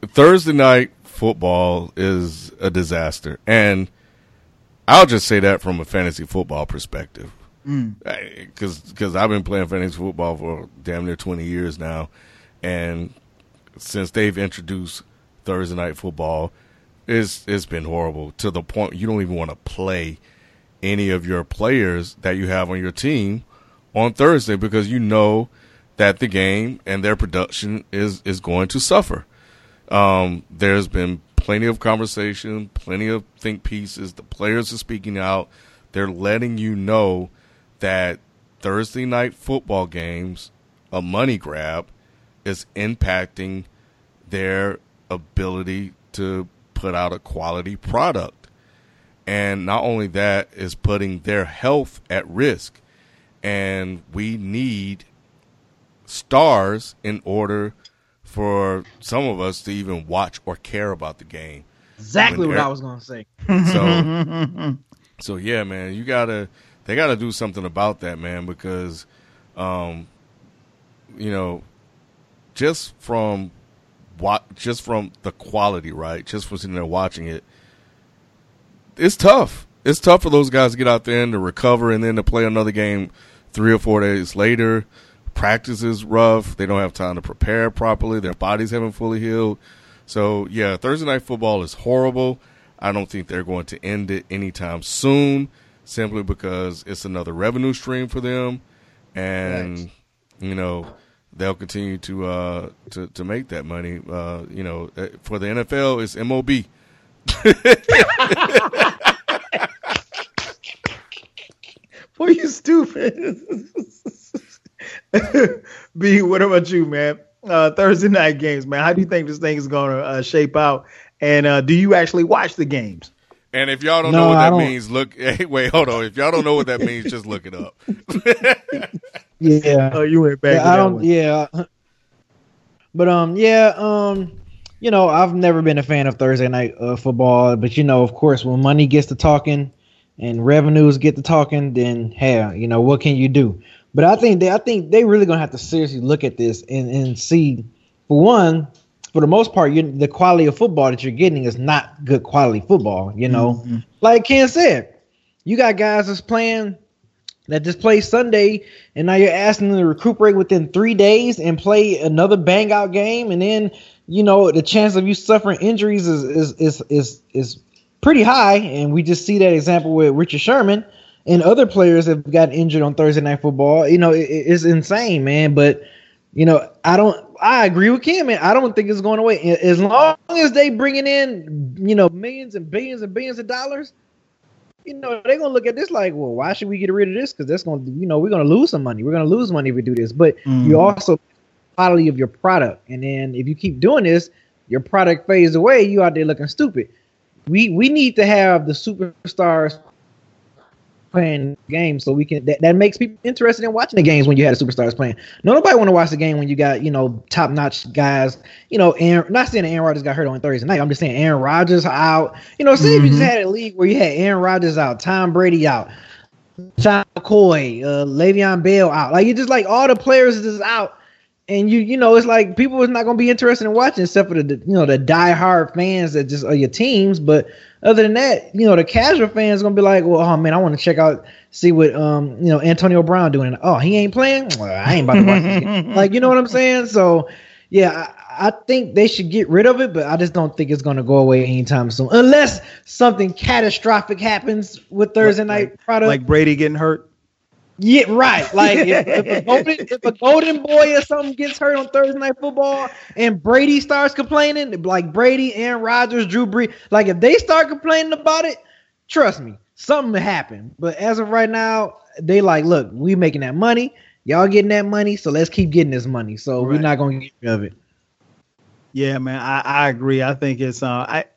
Thursday night football is a disaster, and I'll just say that from a fantasy football perspective, because I've been playing fantasy football for damn near 20 years now, and since they've introduced Thursday night football, it's been horrible to the point you don't even want to play any of your players that you have on your team on Thursday because you know that the game and their production is going to suffer. There's been plenty of conversation, plenty of think pieces. The players are speaking out. They're letting you know that Thursday night football games, a money grab, is impacting their ability to put out a quality product. And not only that, is putting their health at risk. And we need stars in order for some of us to even watch or care about the game. Exactly what I was going to say. So yeah, man, they gotta do something about that, man, because, just from the quality, right? Just from sitting there watching it, it's tough. It's tough for those guys to get out there and to recover and then to play another game 3 or 4 days later. Practice is rough. They don't have time to prepare properly. Their bodies haven't fully healed. So, yeah, Thursday night football is horrible. I don't think they're going to end it anytime soon simply because it's another revenue stream for them. And, they'll continue to make that money. For the NFL, it's MOB. Boy, you stupid. B, what about you, man? Thursday night games, man. How do you think this thing is going to shape out? And do you actually watch the games? And if y'all don't know what that means, look. Hey, wait, hold on. If y'all don't know what that means, just look it up. Yeah. Oh, you went back. Yeah, I don't. One. Yeah. But I've never been a fan of Thursday night football. But of course, when money gets to talking and revenues get to talking, then hey, what can you do? But I think they really gonna have to seriously look at this and see, for one, for the most part, the quality of football that you're getting is not good quality football. Mm-hmm. Like Ken said, you got guys that just play Sunday, and now you're asking them to recuperate within 3 days and play another bang out game, and then the chance of you suffering injuries is pretty high, and we just see that example with Richard Sherman. And other players have gotten injured on Thursday night football. It's insane, man. But, I agree with Kim, man. I don't think it's going away. As long as they bringing in, millions and billions and billions of dollars, they're going to look at this like, well, why should we get rid of this? Because that's going to, we're going to lose some money. We're going to lose money if we do this. But you also quality of your product. And then if you keep doing this, your product fades away. You out there looking stupid. We need to have the superstars playing games so we can that makes people interested in watching the games when you had the superstars playing. Nobody want to watch the game when you got top notch guys. Aaron, not saying that Aaron Rodgers got hurt on Thursday night. I'm just saying Aaron Rodgers out. Say if you just had a league where you had Aaron Rodgers out, Tom Brady out, Sean McCoy, Le'Veon Bell out. Like it's just like all the players is just out, and it's like people is not going to be interested in watching except for the diehard fans that just are your teams, but. Other than that, the casual fans gonna be like, well, oh man, I want to check out, see what Antonio Brown doing. Oh, he ain't playing. Well, I ain't about to watch this game. Like, you know what I'm saying? So, yeah, I think they should get rid of it, but I just don't think it's gonna go away anytime soon, unless something catastrophic happens with Thursday night product, like Brady getting hurt. Yeah, right. Like if a golden boy or something gets hurt on Thursday night football and Brady starts complaining, like Brady, Aaron Rodgers, Drew Brees, like if they start complaining about it, trust me, something will happen. But as of right now, they like, look, we making that money, y'all getting that money, so let's keep getting this money. So we're not gonna get rid of it. Yeah, man, I agree. I think it's I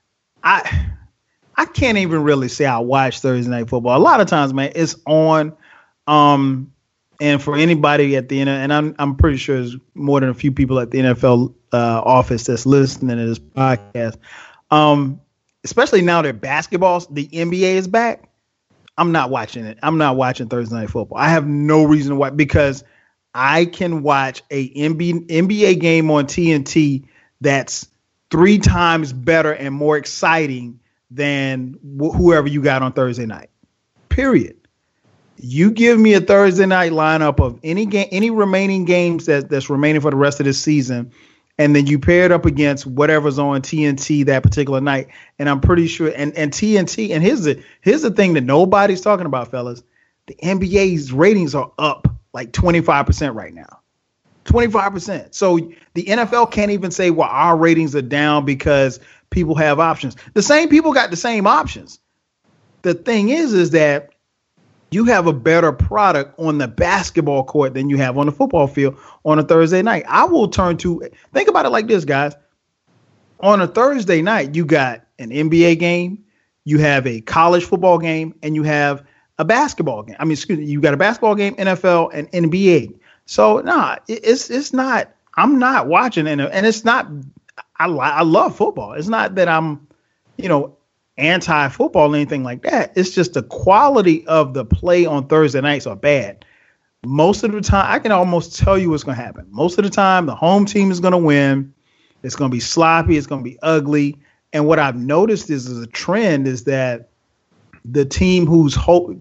can't even really say I watch Thursday night football. A lot of times, man, it's on. And for anybody at the end, and I'm pretty sure there's more than a few people at the NFL office that's listening to this podcast. Especially now that the NBA is back. I'm not watching it. I'm not watching Thursday night football. I have no reason to watch because I can watch a NBA game on TNT that's 3 times better and more exciting than whoever you got on Thursday night. Period. You give me a Thursday night lineup of any remaining games that's remaining for the rest of this season, and then you pair it up against whatever's on TNT that particular night. And I'm pretty sure, and TNT, and here's the thing that nobody's talking about, fellas. The NBA's ratings are up like 25% right now. 25%. So the NFL can't even say, well, our ratings are down because people have options. The same people got the same options. The thing is that you have a better product on the basketball court than you have on the football field on a Thursday night. I will think about it like this, guys. On a Thursday night, you got an NBA game, you have a college football game, and you have a basketball game. You got a basketball game, NFL, and NBA. So, it's not, I'm not watching it, and it's not, I love football. It's not that I'm, anti-football or anything like that. It's just the quality of the play on Thursday nights are bad. Most of the time, I can almost tell you what's going to happen. Most of the time, the home team is going to win. It's going to be sloppy. It's going to be ugly. And what I've noticed is a trend is that the team whoever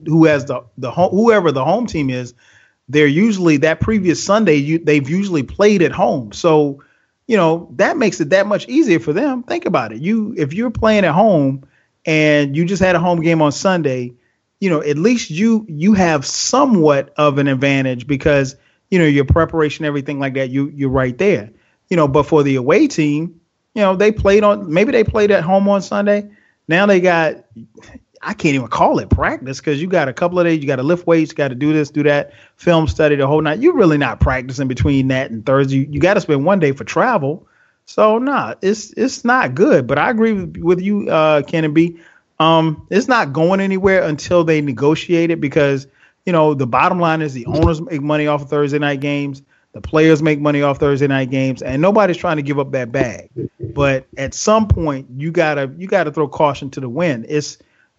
the home team is, they're usually that previous Sunday, they've usually played at home. So, that makes it that much easier for them. Think about it. If you're playing at home and you just had a home game on Sunday, at least you have somewhat of an advantage because, your preparation, everything like that, you're right there. But for the away team, they played at home on Sunday. Now they got, I can't even call it practice because you got a couple of days, you got to lift weights, got to do this, do that, film study the whole night. You're really not practicing between that and Thursday. You got to spend one day for travel. So it's not good. But I agree with you, Ken and B. It's not going anywhere until they negotiate it because, the bottom line is the owners make money off of Thursday night games. The players make money off Thursday night games, and nobody's trying to give up that bag. But at some point, you gotta throw caution to the wind. It's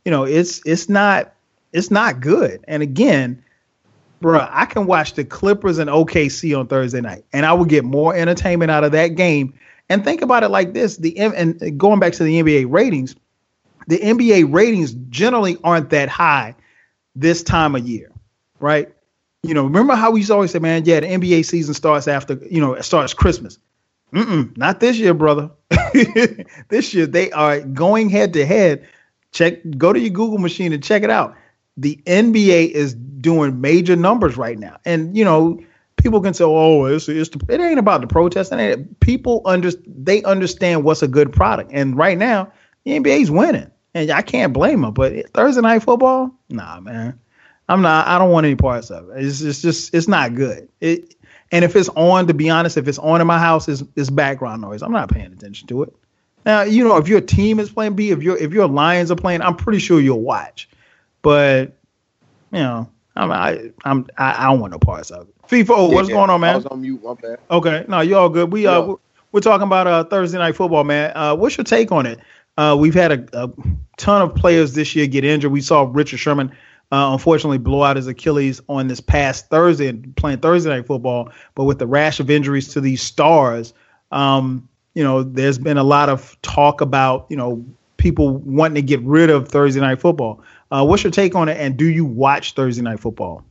not good. And again, bro, I can watch the Clippers and OKC on Thursday night, and I will get more entertainment out of that game. And think about it like this: and going back to the NBA ratings, the NBA ratings generally aren't that high this time of year, right? Remember how we used to always say, man, the NBA season starts after, it starts Christmas. Not this year, brother. This year they are going head to head. Go to your Google machine and check it out. The NBA is doing major numbers right now. And, people can say, oh, it ain't about the protest. People they understand what's a good product. And right now, the NBA's winning. And I can't blame them. But Thursday night football, nah, man. I don't want any parts of it. It's not good. And if it's on, to be honest, if it's on in my house, it's background noise. I'm not paying attention to it. Now, if your team is playing B, if your Lions are playing, I'm pretty sure you'll watch. But, I don't want no parts of it. FIFA, what's going on, man? I was on mute, my bad. Okay, no, you're all good. We're talking about Thursday night football, man. What's your take on it? We've had a ton of players this year get injured. We saw Richard Sherman unfortunately blow out his Achilles on this past Thursday and playing Thursday night football. But with the rash of injuries to these stars, there's been a lot of talk about, people wanting to get rid of Thursday night football. What's your take on it? And do you watch Thursday night football?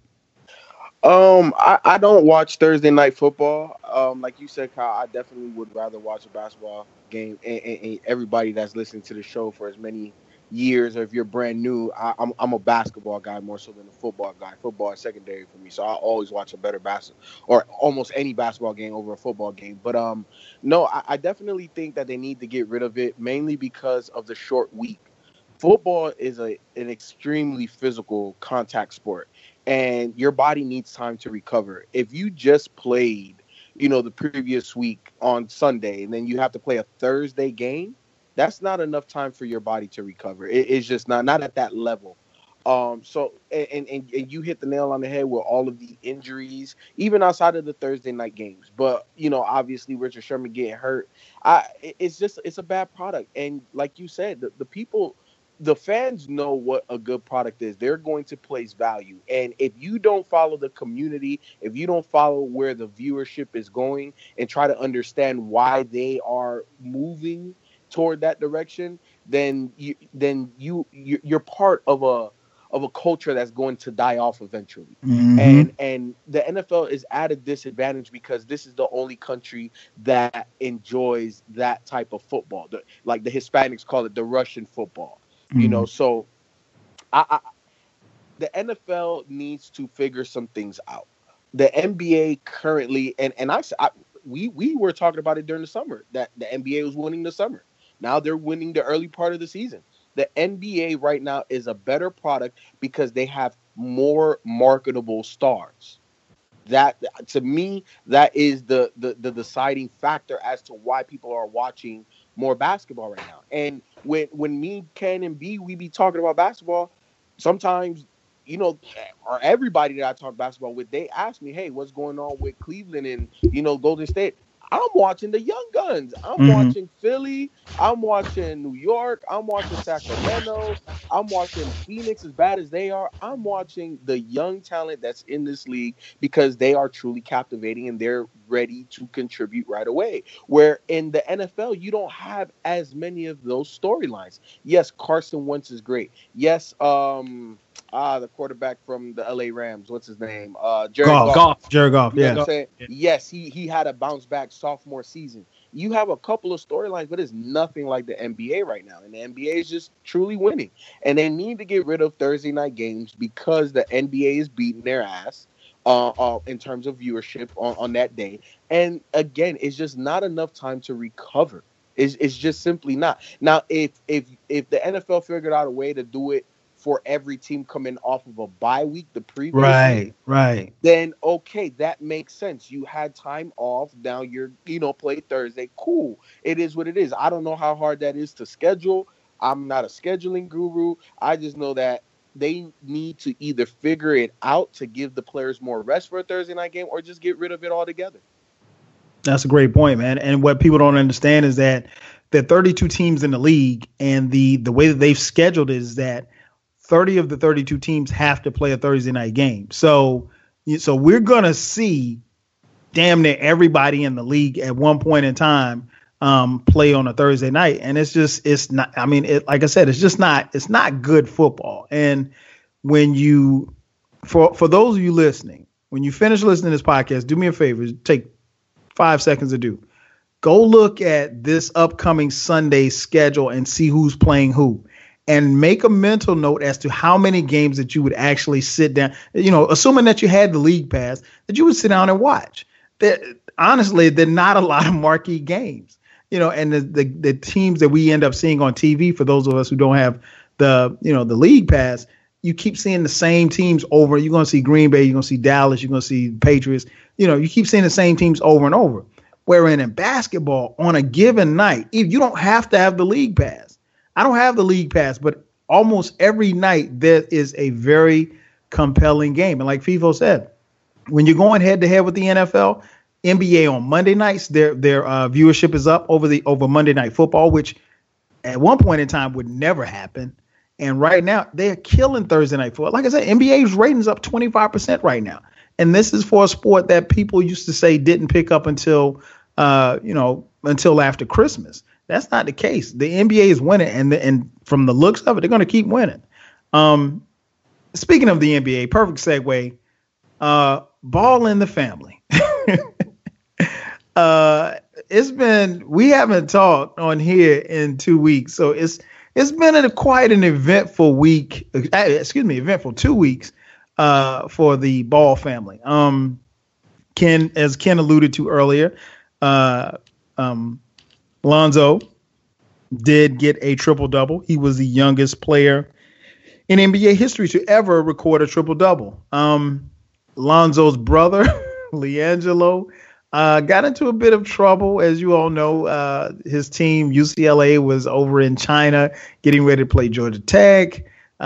I don't watch Thursday night football. Like you said, Kyle, I definitely would rather watch a basketball game. And everybody that's listening to the show for as many years, or if you're brand new, I'm a basketball guy more so than a football guy. Football is secondary for me, so I always watch a better basketball or almost any basketball game over a football game. But no, I definitely think that they need to get rid of it, mainly because of the short week. Football is an extremely physical contact sport, and your body needs time to recover. If you just played, the previous week on Sunday, and then you have to play a Thursday game, that's not enough time for your body to recover. It's just not at that level. So you hit the nail on the head with all of the injuries, even outside of the Thursday night games. But obviously Richard Sherman getting hurt, it's a bad product. And like you said, the people the fans know what a good product is. They're going to place value. And if you don't follow the community, if you don't follow where the viewership is going and try to understand why they are moving toward that direction, then you're part of a culture that's going to die off eventually. Mm-hmm. And the NFL is at a disadvantage because this is the only country that enjoys that type of football. Like the Hispanics call it the Russian football. You know, so the NFL needs to figure some things out. The NBA currently, we were talking about it during the summer, that the NBA was winning the summer. Now they're winning the early part of the season. The NBA right now is a better product because they have more marketable stars. That, to me, that is the deciding factor as to why people are watching more basketball right now. And when me, Ken, and B, we be talking about basketball, sometimes, you know, or everybody that I talk basketball with, they ask me, hey, what's going on with Cleveland and, you know, Golden State? I'm watching the young guns. I'm watching Philly. I'm watching New York. I'm watching Sacramento. I'm watching Phoenix, as bad as they are. I'm watching the young talent that's in this league because they are truly captivating and they're ready to contribute right away. Where in the NFL, you don't have as many of those storylines. Yes, Carson Wentz is great. Yes, the quarterback from the LA Rams, what's his name? Jared Goff. Jared Goff, you know what I'm saying? Yeah. Yes, he had a bounce back sophomore season. You have a couple of storylines, but it's nothing like the NBA right now. And the NBA is just truly winning. And they need to get rid of Thursday night games because the NBA is beating their ass in terms of viewership on that day. And again, it's just not enough time to recover. It's just simply not. Now, if the NFL figured out a way to do it for every team coming off of a bye week the previous week, right, then okay, that makes sense. You had time off, now you're, play Thursday. Cool. It is what it is. I don't know how hard that is to schedule. I'm not a scheduling guru. I just know that they need to either figure it out to give the players more rest for a Thursday night game or just get rid of it altogether. That's a great point, man. And what people don't understand is that there are 32 teams in the league, and the way that they've scheduled is that 30 of the 32 teams have to play a Thursday night game. So we're going to see damn near everybody in the league at one point in time play on a Thursday night. And it's not, I mean, like I said, it's not good football. And when for those of you listening, when you finish listening to this podcast, do me a favor, take 5 seconds to do. Go look at this upcoming Sunday schedule and see who's playing who. And make a mental note as to how many games that you would actually sit down, assuming that you had the league pass, that you would sit down and watch. Honestly, they're not a lot of marquee games, and the teams that we end up seeing on TV, for those of us who don't have the league pass, you keep seeing the same teams over. You're going to see Green Bay, you're going to see Dallas, you're going to see Patriots. You keep seeing the same teams over and over. Wherein in basketball, on a given night, you don't have to have the league pass. I don't have the league pass, but almost every night there is a very compelling game. And like FIFO said, when you're going head to head with the NFL, NBA on Monday nights, their viewership is up over Monday Night Football, which at one point in time would never happen. And right now they're killing Thursday Night Football. Like I said, NBA's ratings up 25% right now. And this is for a sport that people used to say didn't pick up until after Christmas. That's not the case. The NBA is winning, and from the looks of it, they're going to keep winning. Speaking of the NBA, perfect segue. Ball in the family. We haven't talked on here in 2 weeks, so it's been quite an eventful week. Eventful 2 weeks for the Ball family. As Ken alluded to earlier, Lonzo did get a triple-double. He was the youngest player in NBA history to ever record a triple-double. Lonzo's brother, LiAngelo, got into a bit of trouble. As you all know, his team, UCLA, was over in China getting ready to play Georgia Tech.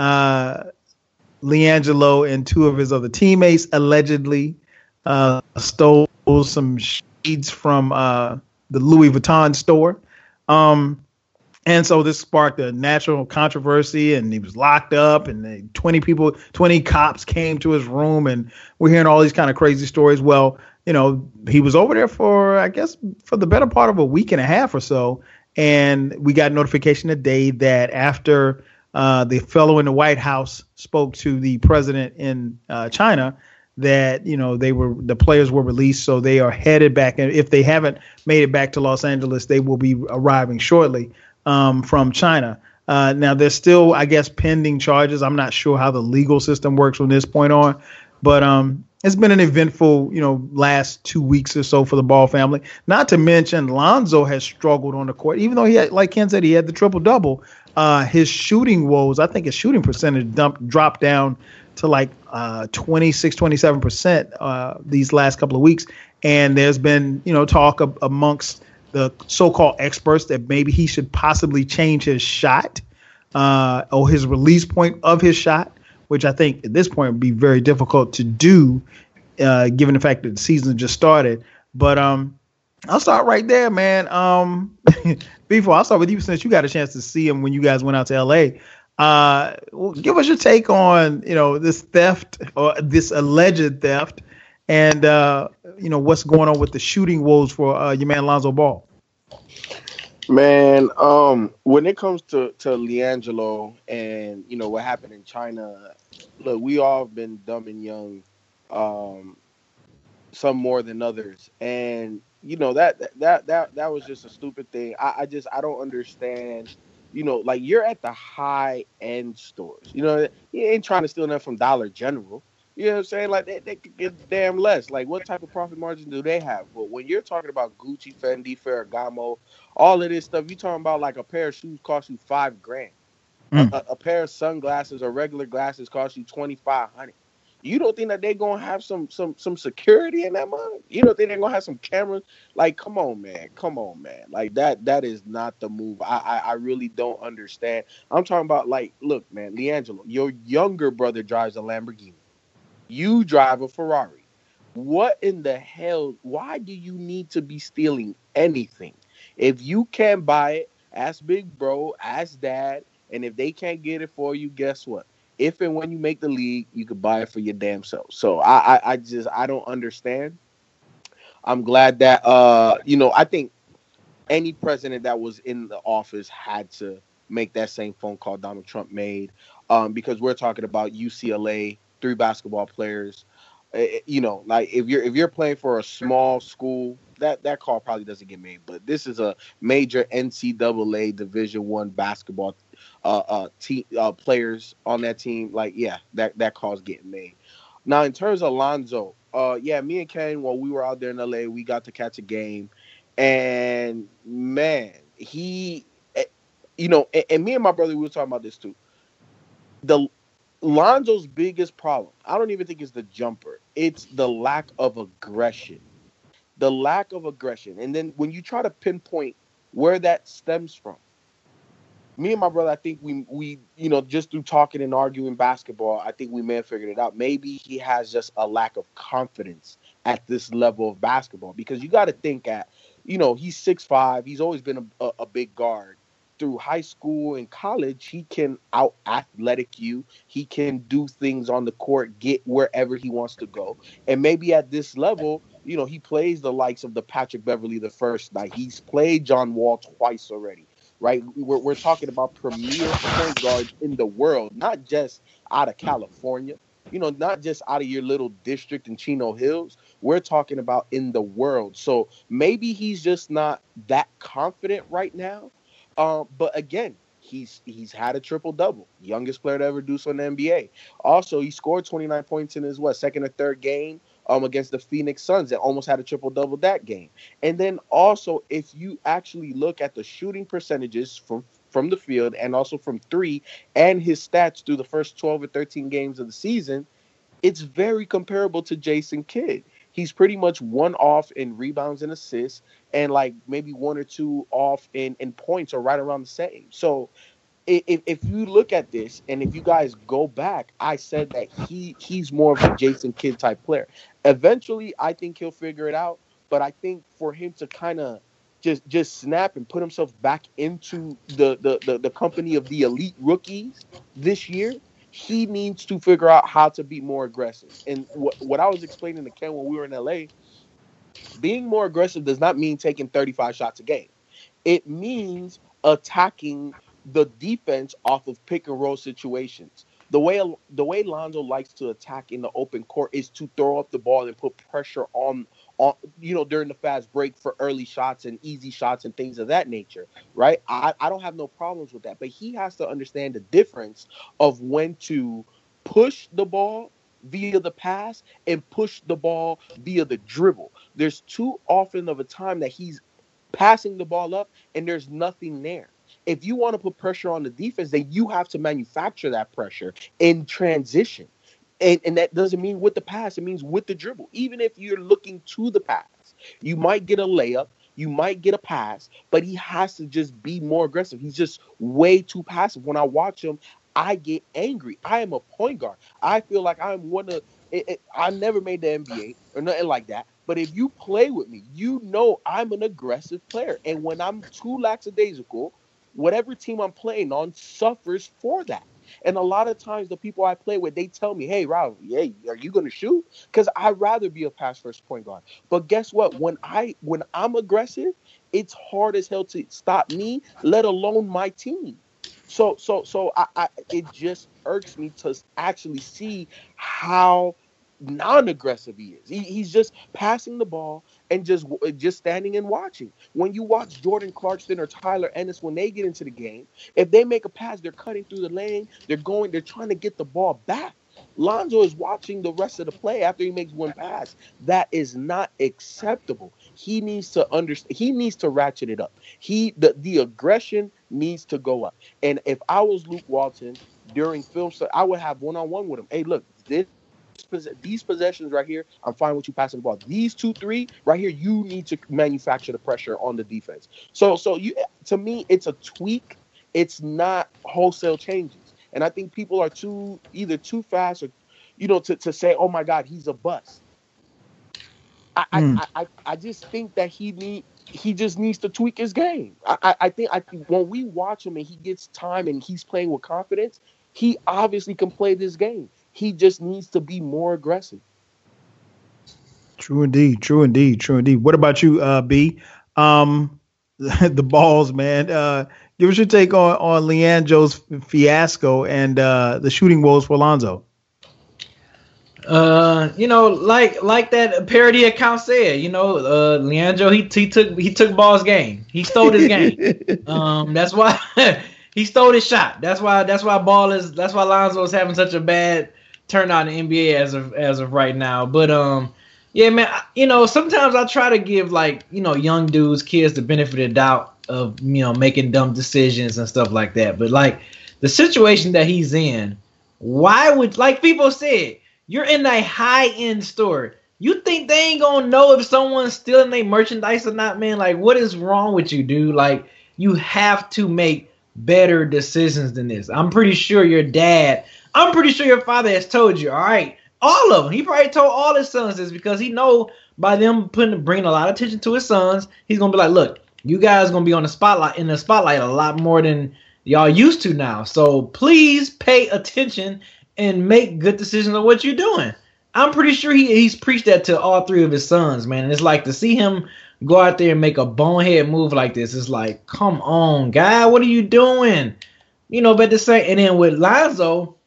LiAngelo and two of his other teammates allegedly stole some sheets from the Louis Vuitton store. And so this sparked a national controversy, and he was locked up, and 20 cops came to his room, and we're hearing all these kind of crazy stories. Well, he was over there for, I guess, for the better part of a week and a half or so, and we got notification today that after the fellow in the White House spoke to the president in China, that the players were released, so they are headed back, and if they haven't made it back to Los Angeles, they will be arriving shortly. From China. Now, there's still, I guess, pending charges. I'm not sure how the legal system works from this point on, but it's been an eventful, last 2 weeks or so for the Ball family. Not to mention, Lonzo has struggled on the court, even though he had, like Ken said, he had the triple-double. His shooting woes, I think his shooting percentage dropped down to like 27% these last couple of weeks. And there's been, talk amongst the so-called experts that maybe he should possibly change his shot or his release point of his shot, which I think at this point would be very difficult to do given the fact that the season just started. But I'll start right there, man. Before I'll start with you, since you got a chance to see him when you guys went out to L.A. Give us your take on, this theft or this alleged theft and, what's going on with the shooting woes for your man Lonzo Ball. Man, when it comes to LiAngelo and, what happened in China, look, we all have been dumb and young, some more than others. And, that was just a stupid thing. I don't understand. Like you're at the high end stores. You ain't trying to steal nothing from Dollar General. You know what I'm saying? Like they could get damn less. Like what type of profit margin do they have? But when you're talking about Gucci, Fendi, Ferragamo, all of this stuff, you talking about like a pair of shoes cost you $5,000. A pair of sunglasses or regular glasses cost you $2,500. You don't think that they're gonna have some security in that money? You don't think they're gonna have some cameras? Like, come on, man. Like that is not the move. I really don't understand. I'm talking about like, look, man, LiAngelo, your younger brother drives a Lamborghini. You drive a Ferrari. What in the hell? Why do you need to be stealing anything? If you can't buy it, ask Big Bro, ask Dad, and if they can't get it for you, guess what? If and when you make the league, you could buy it for your damn self. So I don't understand. I'm glad that I think any president that was in the office had to make that same phone call Donald Trump made, because we're talking about UCLA, 3 basketball players. Like if you're playing for a small school, that call probably doesn't get made. But this is a major NCAA Division I basketball team, players on that team. Like, yeah, that call's getting made. Now, in terms of Lonzo, me and Ken, while we were out there in LA, we got to catch a game, and man, he, and me and my brother, we were talking about this too. Lonzo's biggest problem, I don't even think it's the jumper. It's the lack of aggression. And then when you try to pinpoint where that stems from, me and my brother, I think we just through talking and arguing basketball, I think we may have figured it out. Maybe he has just a lack of confidence at this level of basketball, because you got to think he's 6'5". He's always been a big guard. Through high school and college, he can out athletic you. He can do things on the court, get wherever he wants to go. And maybe at this level, he plays the likes of the Patrick Beverly the first night. He's played John Wall twice already, right? We're talking about premier point guards in the world, not just out of California, not just out of your little district in Chino Hills. We're talking about in the world. So maybe he's just not that confident right now. But again, he's had a triple-double, youngest player to ever do so in the NBA. Also, he scored 29 points in his second or third game against the Phoenix Suns that almost had a triple-double that game. And then also, if you actually look at the shooting percentages from the field and also from 3 and his stats through the first 12 or 13 games of the season, it's very comparable to Jason Kidd. He's pretty much 1 off in rebounds and assists, and like maybe 1 or 2 off in points, or right around the same. So if you look at this, and if you guys go back, I said that he's more of a Jason Kidd type player. Eventually, I think he'll figure it out, but I think for him to kind of just snap and put himself back into the company of the elite rookies this year, he needs to figure out how to be more aggressive. And what I was explaining to Ken when we were in LA, being more aggressive does not mean taking 35 shots a game. It means attacking the defense off of pick and roll situations. The way Lonzo likes to attack in the open court is to throw up the ball and put pressure on during the fast break for early shots and easy shots and things of that nature, right? I don't have no problems with that, but he has to understand the difference of when to push the ball via the pass and push the ball via the dribble. There's too often of a time that he's passing the ball up and there's nothing there. If you want to put pressure on the defense, then you have to manufacture that pressure in transition. And that doesn't mean with the pass. It means with the dribble. Even if you're looking to the pass, you might get a layup, you might get a pass, but he has to just be more aggressive. He's just way too passive. When I watch him, I get angry. I am a point guard. I feel like I'm one of I never made the NBA or nothing like that. But if you play with me, you know I'm an aggressive player. And when I'm too lackadaisical, whatever team I'm playing on suffers for that. And a lot of times the people I play with, they tell me, hey, Ralph, hey, are you going to shoot? Because I'd rather be a pass-first point guard. But guess what? When I'm aggressive, it's hard as hell to stop me, let alone my team. So I it just irks me to actually see how non-aggressive he is. He's just passing the ball and just standing and watching. When you watch Jordan Clarkson or Tyler Ennis, when they get into the game, if they make a pass, they're cutting through the lane, they're trying to get the ball back. Lonzo is watching the rest of the play after he makes one pass. That is not acceptable. He needs to understand. He needs to ratchet it up. The aggression needs to go up. And if I was Luke Walton during film study, I would have one-on-one with him. Hey, look, these possessions right here, I'm fine with you passing the ball. These 2-3 right here, you need to manufacture the pressure on the defense. So to me, it's a tweak. It's not wholesale changes. And I think people are either too fast or, to say, oh my God, he's a bust. I just think that he just needs to tweak his game. I think when we watch him and he gets time and he's playing with confidence, he obviously can play this game. He just needs to be more aggressive. True indeed. What about you, B? The balls, man. Give us your take on Leandro's fiasco and the shooting woes for Lonzo. Like that parody account said, Leandro, he took Ball's game. He stole his game. That's why he stole his shot. That's why Lonzo is having such a bad turnout in the NBA as of right now. But yeah, man, sometimes I try to give young dudes, kids the benefit of the doubt of making dumb decisions and stuff like that. But like the situation that he's in, why would, like people said, you're in a high-end store. You think they ain't gonna know if someone's stealing their merchandise or not, man? Like, what is wrong with you, dude? Like, you have to make better decisions than this. I'm pretty sure your father has told you, all right, all of them. He probably told all his sons this because he know by them bringing a lot of attention to his sons, he's gonna be like, look, you guys gonna be in the spotlight a lot more than y'all used to now. So please pay attention and make good decisions on what you're doing. I'm pretty sure he's preached that to all three of his sons, man. And it's like to see him go out there and make a bonehead move like this. It's like, come on, guy, what are you doing? But to say, and then with Lonzo,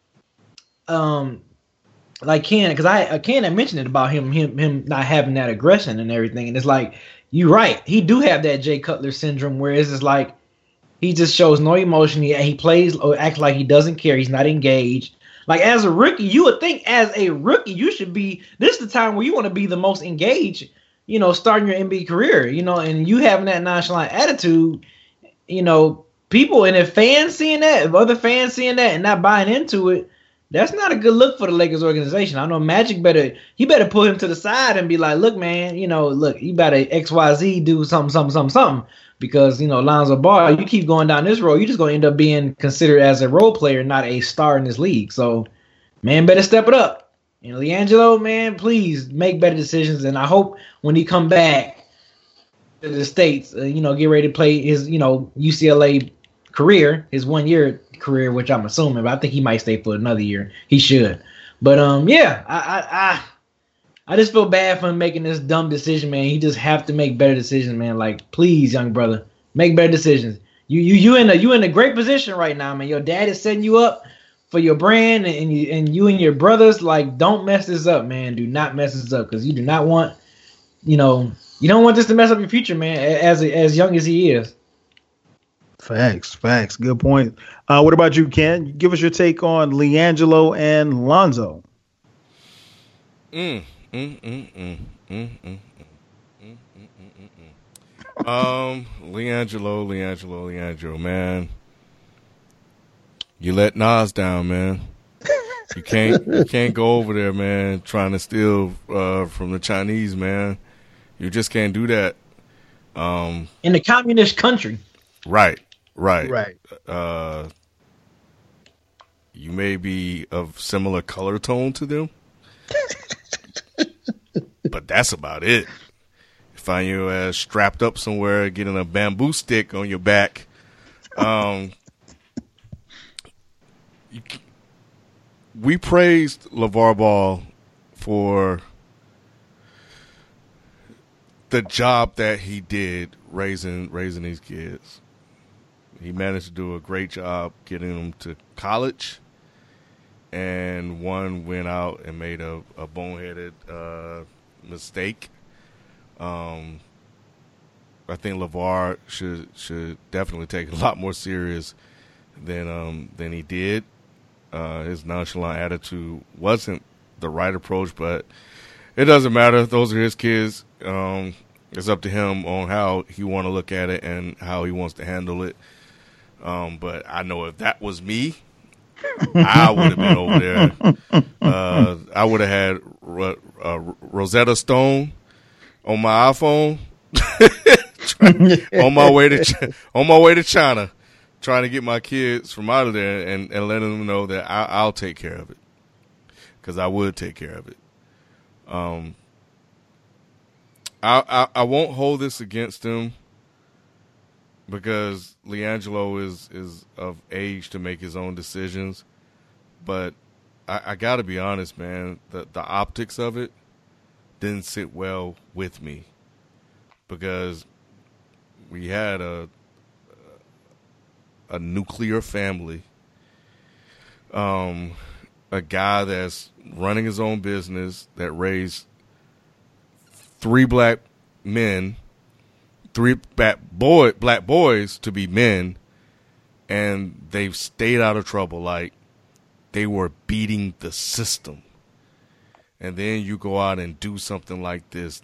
like Ken, because Ken had mentioned it about him not having that aggression and everything. And it's like, you're right. He do have that Jay Cutler syndrome where it's just like he just shows no emotion. He plays or acts like he doesn't care. He's not engaged. Like as a rookie, you would think as a rookie, you should be, this is the time where you want to be the most engaged, starting your NBA career, and you having that nonchalant attitude, people, and if fans seeing that, if other fans seeing that and not buying into it, that's not a good look for the Lakers organization. I know Magic better pull him to the side and be like, look, man, look, you better XYZ do something. Because, Lonzo Ball, you keep going down this road, you're just going to end up being considered as a role player, not a star in this league. So, man, better step it up. And Leandro, man, please make better decisions. And I hope when he come back, the States, get ready to play his, UCLA career, his 1 year career, which I'm assuming, but I think he might stay for another year. He should. But I just feel bad for him making this dumb decision, man. He just have to make better decisions, man. Like, please, young brother, make better decisions. You in a great position right now, man. Your dad is setting you up for your brand, and you and your brothers, like, don't mess this up, man. Do not mess this up, because you do not want, you don't want this to mess up your future, man. As young as he is. Facts. Good point. What about you, Ken? Give us your take on LiAngelo and Lonzo. LiAngelo, man. You let Nas down, man. You can't go over there, man, trying to steal from the Chinese, man. You just can't do that. In a communist country. Right. You may be of similar color tone to them, but that's about it. Find your ass strapped up somewhere, getting a bamboo stick on your back. We praised LeVar Ball for the job that he did raising these kids. He managed to do a great job getting them to college, and one went out and made a boneheaded mistake. I think LeVar should definitely take it a lot more serious than he did. His nonchalant attitude wasn't the right approach, but it doesn't matter. Those are his kids. It's up to him on how he want to look at it and how he wants to handle it. But I know if that was me, I would have been over there. I would have had Rosetta Stone on my iPhone on my way to China, trying to get my kids from out of there and letting them know that I'll take care of it, because I would take care of it. I won't hold this against him, because LiAngelo is of age to make his own decisions. But I got to be honest, man, the optics of it didn't sit well with me, because we had a nuclear family, a guy that's running his own business that raised three black boys to be men, and they've stayed out of trouble. Like, they were beating the system. And then you go out and do something like this.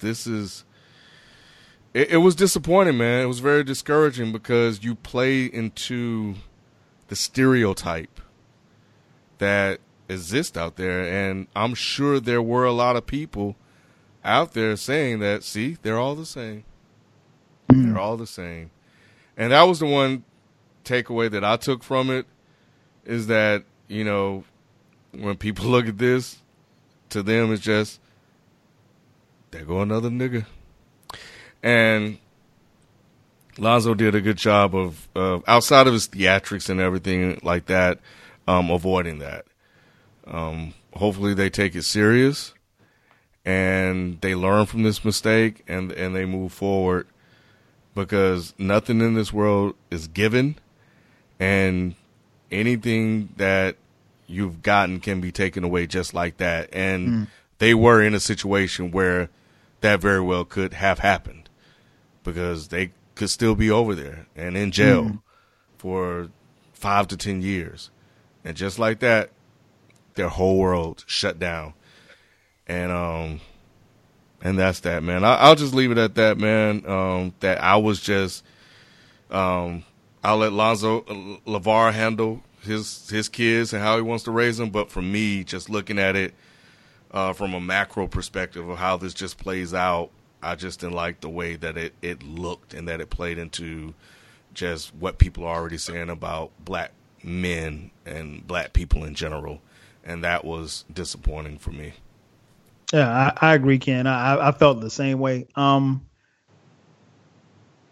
It was disappointing, man. It was very discouraging, because you play into the stereotype that exists out there. And I'm sure there were a lot of people out there saying that, see, they're all the same. They're all the same. And that was the one takeaway that I took from it, is that, when people look at this, to them it's just, there go another nigga. And Lonzo did a good job of outside of his theatrics and everything like that, avoiding that. Hopefully they take it serious and they learn from this mistake and they move forward, because nothing in this world is given, and anything that you've gotten can be taken away just like that. And they were in a situation where that very well could have happened, because they could still be over there and in jail for 5 to 10 years. And just like that, their whole world shut down. And that's that, man. I'll just leave it at that, man. That I was just, I'll let LeVar handle his kids and how he wants to raise them. But for me, just looking at it from a macro perspective of how this just plays out, I just didn't like the way that it looked and that it played into just what people are already saying about black men and black people in general. And that was disappointing for me. Yeah, I agree, Ken. I felt the same way.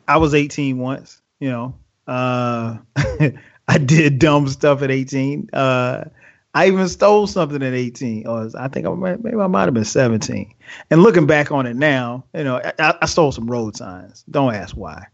I was 18 once, I did dumb stuff at 18. I even stole something at 18. Or I think maybe I might have been 17. And looking back on it now, I stole some road signs. Don't ask why.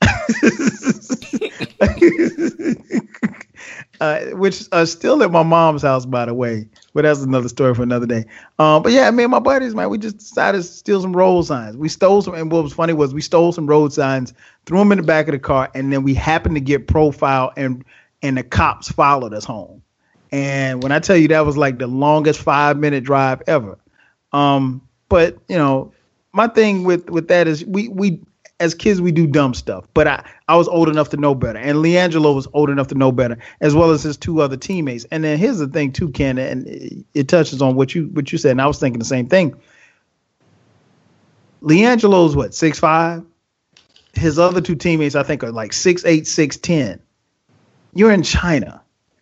Which are still at my mom's house, by the way. But that's another story for another day. But yeah, me and my buddies, man, we just decided to steal some road signs. We stole some, and what was funny was we stole some road signs, threw them in the back of the car, and then we happened to get profiled, and the cops followed us home. And when I tell you that was like the longest 5-minute drive ever. But my thing with that is we as kids, we do dumb stuff, but I was old enough to know better. And LiAngelo was old enough to know better, as well as his two other teammates. And then here's the thing too, Ken, and it touches on what you said. And I was thinking the same thing. LiAngelo's what, 6'5"? His other two teammates, I think, are like 6'8", 6'10". You're in China.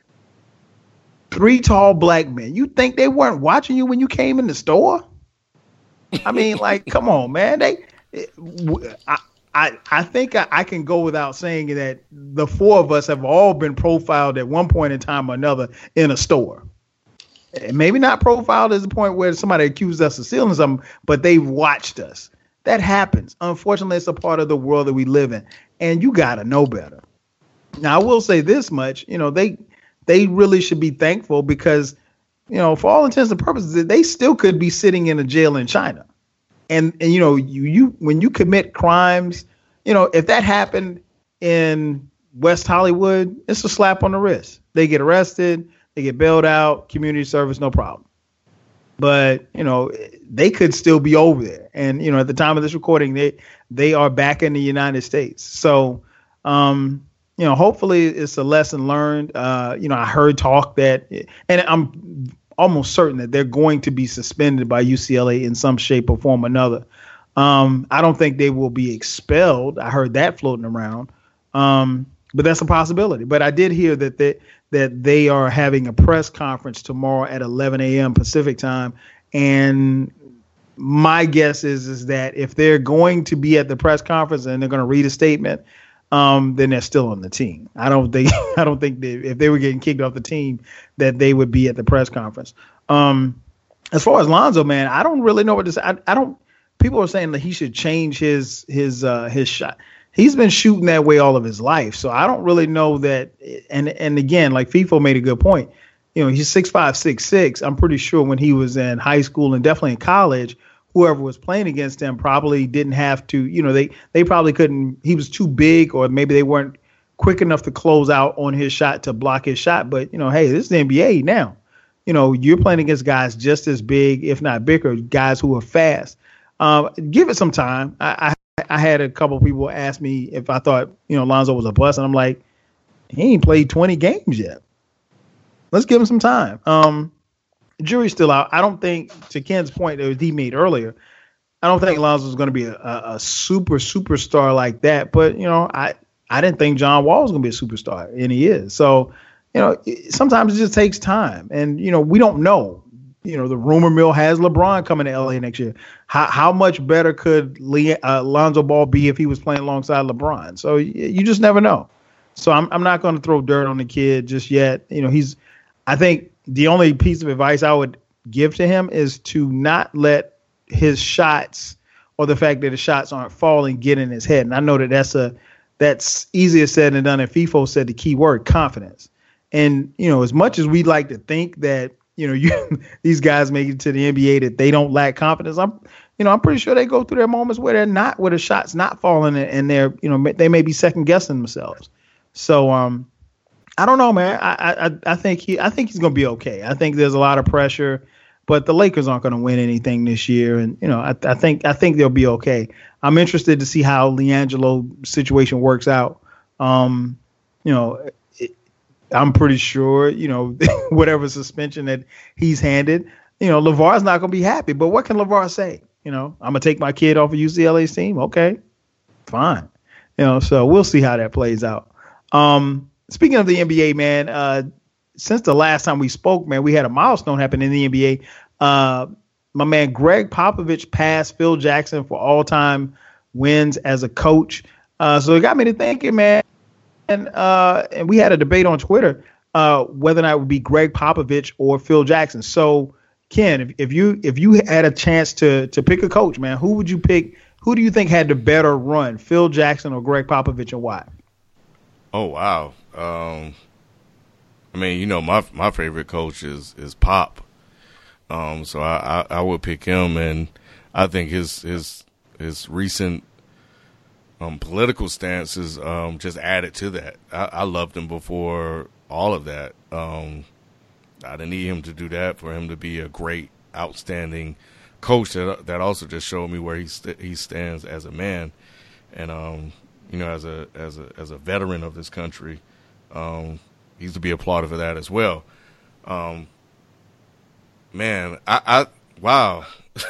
3 tall black men. You think they weren't watching you when you came in the store? I mean, like, come on, man. I think I can go without saying that the 4 of us have all been profiled at one point in time or another in a store. And maybe not profiled as the point where somebody accused us of stealing something, but they've watched us. That happens. Unfortunately, it's a part of the world that we live in, and you got to know better. Now, I will say this much, they really should be thankful because, for all intents and purposes, they still could be sitting in a jail in China. And you when you commit crimes, if that happened in West Hollywood, it's a slap on the wrist. They get arrested, they get bailed out, community service, no problem. But, they could still be over there. And, at the time of this recording, they are back in the United States. So, hopefully it's a lesson learned. I heard talk that, and I'm almost certain that they're going to be suspended by UCLA in some shape or form or another. I don't think they will be expelled. I heard that floating around. But that's a possibility. But I did hear that they are having a press conference tomorrow at 11 a.m. Pacific time. And my guess is that if they're going to be at the press conference and they're going to read a statement, then they're still on the team. I don't think if they were getting kicked off the team that they would be at the press conference. As far as Lonzo, man, I don't really know what to say. I don't. People are saying that he should change his shot. He's been shooting that way all of his life, so I don't really know that. And again, like FIFO made a good point. He's 6'5", 6'6". I'm pretty sure when he was in high school and definitely in college, whoever was playing against him probably didn't have to, they probably couldn't, he was too big, or maybe they weren't quick enough to close out on his shot to block his shot. But, hey, this is the NBA now. You're playing against guys just as big, if not bigger, guys who are fast. Give it some time. I had a couple of people ask me if I thought, Lonzo was a bust, and I'm like, he ain't played 20 games yet. Let's give him some time. Jury's still out. I don't think, to Ken's point that he made earlier, I don't think Lonzo is going to be a superstar like that. But, I didn't think John Wall was going to be a superstar, and he is. So, sometimes it just takes time. And, we don't know. The rumor mill has LeBron coming to LA next year. How much better could Lonzo Ball be if he was playing alongside LeBron? So you just never know. So I'm not going to throw dirt on the kid just yet. I think the only piece of advice I would give to him is to not let his shots or the fact that his shots aren't falling get in his head. And I know that that's easier said than done. And FIFO said the key word, confidence. And, as much as we'd like to think that, these guys make it to the NBA that they don't lack confidence, I'm pretty sure they go through their moments where the shot's not falling and they're, they may be second guessing themselves. So, I don't know, man. I think he's going to be okay. I think there's a lot of pressure, but the Lakers aren't going to win anything this year, and I think they'll be okay. I'm interested to see how LiAngelo situation works out. I'm pretty sure whatever suspension that he's handed, LeVar's not going to be happy. But what can LeVar say? I'm gonna take my kid off of UCLA's team. Okay, fine. So we'll see how that plays out. Speaking of the NBA, man, since the last time we spoke, man, we had a milestone happen in the NBA. My man Greg Popovich passed Phil Jackson for all-time wins as a coach. So it got me to thinking, man. And we had a debate on Twitter whether or not it would be Greg Popovich or Phil Jackson. So, Ken, if you had a chance to pick a coach, man, who would you pick? Who do you think had the better run, Phil Jackson or Greg Popovich, and why? Oh, wow. I mean, my favorite coach is Pop. So I would pick him, and I think his recent political stances just added to that. I loved him before all of that. I didn't need him to do that for him to be a great, outstanding coach. That also just showed me where he stands as a man, and as a veteran of this country, he's to be applauded for that as well. Man, I wow.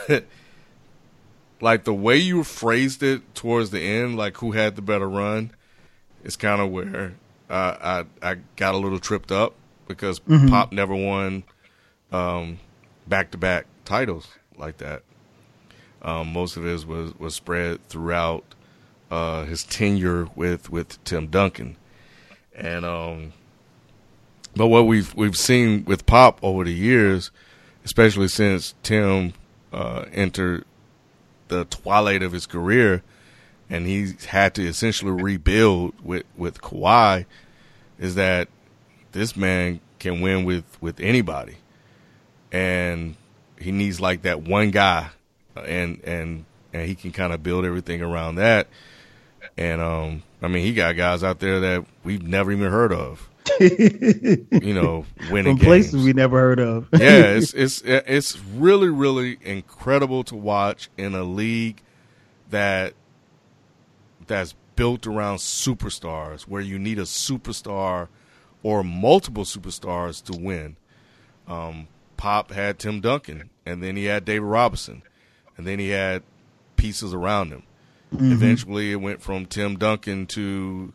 Like the way you phrased it towards the end, like who had the better run, is kind of where I got a little tripped up because Pop never won back-to-back titles like that. Most of his was spread throughout his tenure with Tim Duncan, and but what we've seen with Pop over the years, especially since Tim entered the twilight of his career, and he had to essentially rebuild with Kawhi, is that this man can win with anybody, and he needs like that one guy, and he can kind of build everything around that. And I mean, he got guys out there that we've never even heard of. Winning from places games we never heard of. Yeah, it's really, really incredible to watch in a league that's built around superstars, where you need a superstar or multiple superstars to win. Pop had Tim Duncan, and then he had David Robinson, and then he had pieces around him. Mm-hmm. Eventually, it went from Tim Duncan to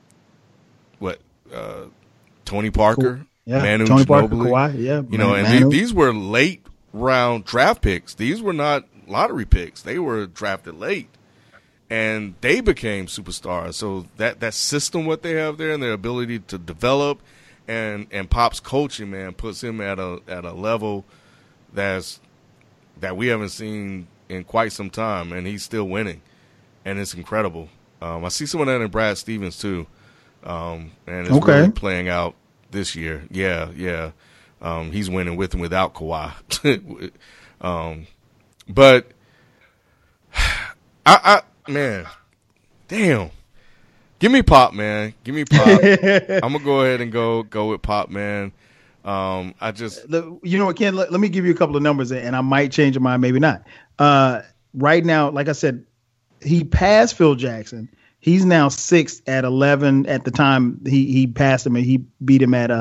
Tony Parker, Manu Tony Ginobili, Parker, Kawhi, these were late round draft picks. These were not lottery picks. They were drafted late, and they became superstars. So that system, what they have there, and their ability to develop, and Pop's coaching, man, puts him at a level that we haven't seen in quite some time, and he's still winning, and it's incredible. I see some of that in Brad Stevens too. And it's really playing out this year. Yeah. He's winning with and without Kawhi. But I man, damn. Give me Pop, man. Give me Pop. I'm gonna go ahead and go with Pop, man. I just, you know what, Ken? Let me give you a couple of numbers, and I might change your mind, maybe not. Right now, like I said, he passed Phil Jackson. He's now 6th at 11. At the time he passed him, and he beat him at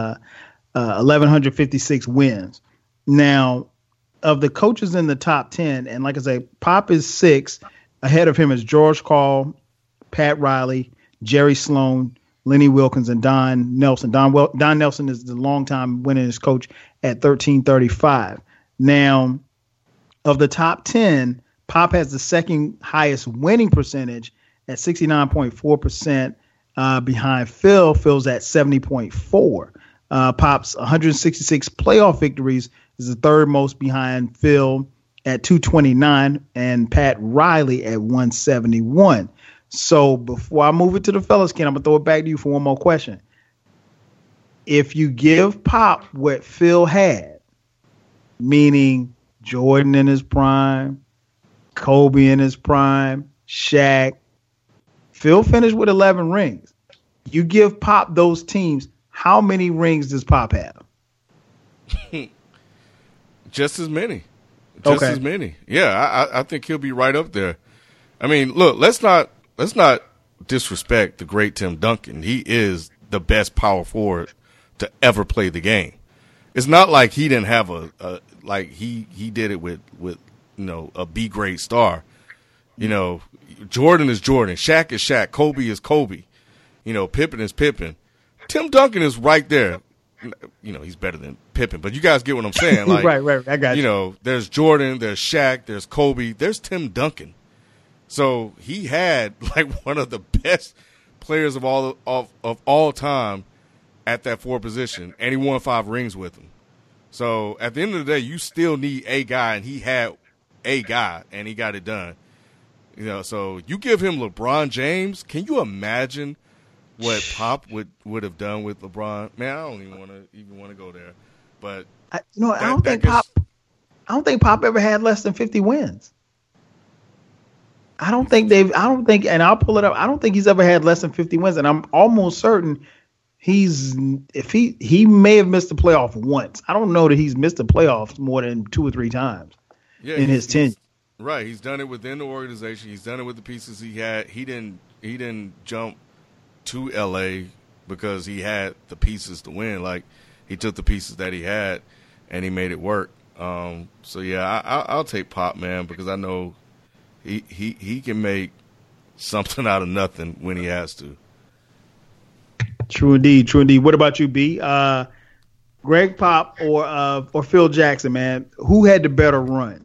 1,156 wins. Now, of the coaches in the top 10, and like I say, Pop is 6th. Ahead of him is George Karl, Pat Riley, Jerry Sloan, Lenny Wilkens, and Don Nelson. Don Nelson is the longtime winningest coach at 1,335. Now, of the top 10, Pop has the second highest winning percentage at 69.4%, behind Phil. Phil's at 70.4. Pop's 166 playoff victories is the third most behind Phil at 229 and Pat Riley at 171. So before I move it to the fellas, Ken, I'm going to throw it back to you for one more question. If you give Pop what Phil had, meaning Jordan in his prime, Kobe in his prime, Shaq, Phil finished with 11 rings. You give Pop those teams, how many rings does Pop have? Just as many. Just as many. Yeah, I think he'll be right up there. I mean, look, let's not disrespect the great Tim Duncan. He is the best power forward to ever play the game. It's not like he didn't have he did it with a B grade star. Jordan is Jordan, Shaq is Shaq, Kobe is Kobe, Pippen is Pippen. Tim Duncan is right there. He's better than Pippen, but you guys get what I'm saying. Like, right. I got you. There's Jordan, there's Shaq, there's Kobe, there's Tim Duncan. So he had like one of the best players of all time at that 4 position, and he won 5 rings with him. So at the end of the day, you still need a guy, and he had a guy, and he got it done. So you give him LeBron James. Can you imagine what Pop would have done with LeBron? Man, I don't even want to go there. But I don't think Pop ever had less than 50 wins. And I'll pull it up. I don't think he's ever had less than 50 wins, and I'm almost certain he may have missed the playoff once. I don't know that he's missed the playoffs more than 2 or 3 times in his tenure. Right, he's done it within the organization. He's done it with the pieces he had. He didn't jump to LA because he had the pieces to win. Like, he took the pieces that he had and he made it work. So yeah, I'll take Pop, man, because I know he can make something out of nothing when he has to. True indeed. What about you, B? Greg Pop or Phil Jackson, man? Who had the better run?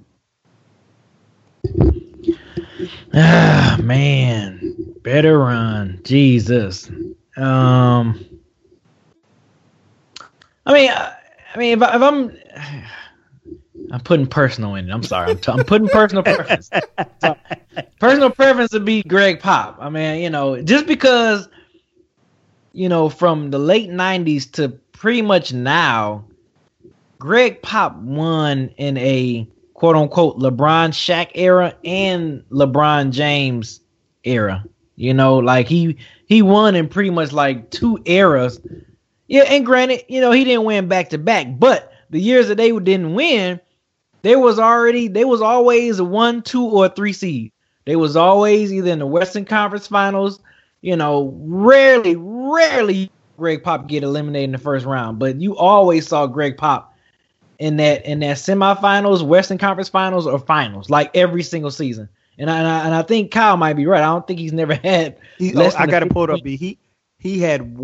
Man, better run. Jesus. I mean, if I'm putting personal in it. I'm sorry. I'm putting personal preference. So, personal preference would be Greg Pop. I mean, just because, from the late 90s to pretty much now, Greg Pop won in a quote-unquote LeBron Shaq era and LeBron James era. Like he won in pretty much like 2 eras. Yeah, and granted, he didn't win back-to-back, but the years that they didn't win, there was always a 1, 2, or 3 seed. They was always either in the Western Conference Finals. Rarely Greg Pop get eliminated in the first round, but you always saw Greg Pop in that semifinals, Western Conference Finals, or finals, like every single season. And I think Kyle might be right. I don't think he's never had. I got to pull it up. He had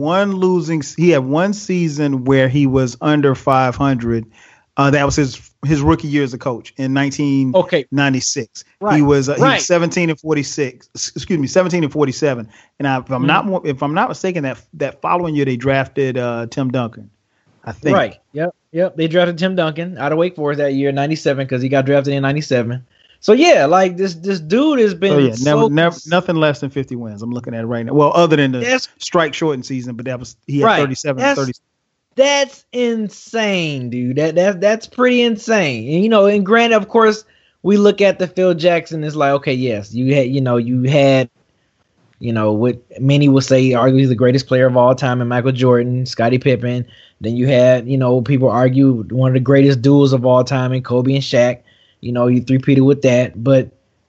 one season where he was under 500. That was his rookie year as a coach in 1996. Right. He was 17 and 46. Excuse me, 17 and 47. And if I'm not mistaken, that following year they drafted Tim Duncan, I think. Right. Yep. They drafted Tim Duncan out of Wake Forest that year, 97, because he got drafted in 97. So yeah, like this dude has been never nothing less than 50 wins. I'm looking at it right now. Well, other than the strike shortened season, but he had 37. 30. That's insane, dude. That's pretty insane. And and granted, of course, we look at the Phil Jackson. It's like, okay, yes, you had what many would say arguably the greatest player of all time in Michael Jordan, Scottie Pippen. Then you had, people argue one of the greatest duels of all time in Kobe and Shaq. You three-peated with that. But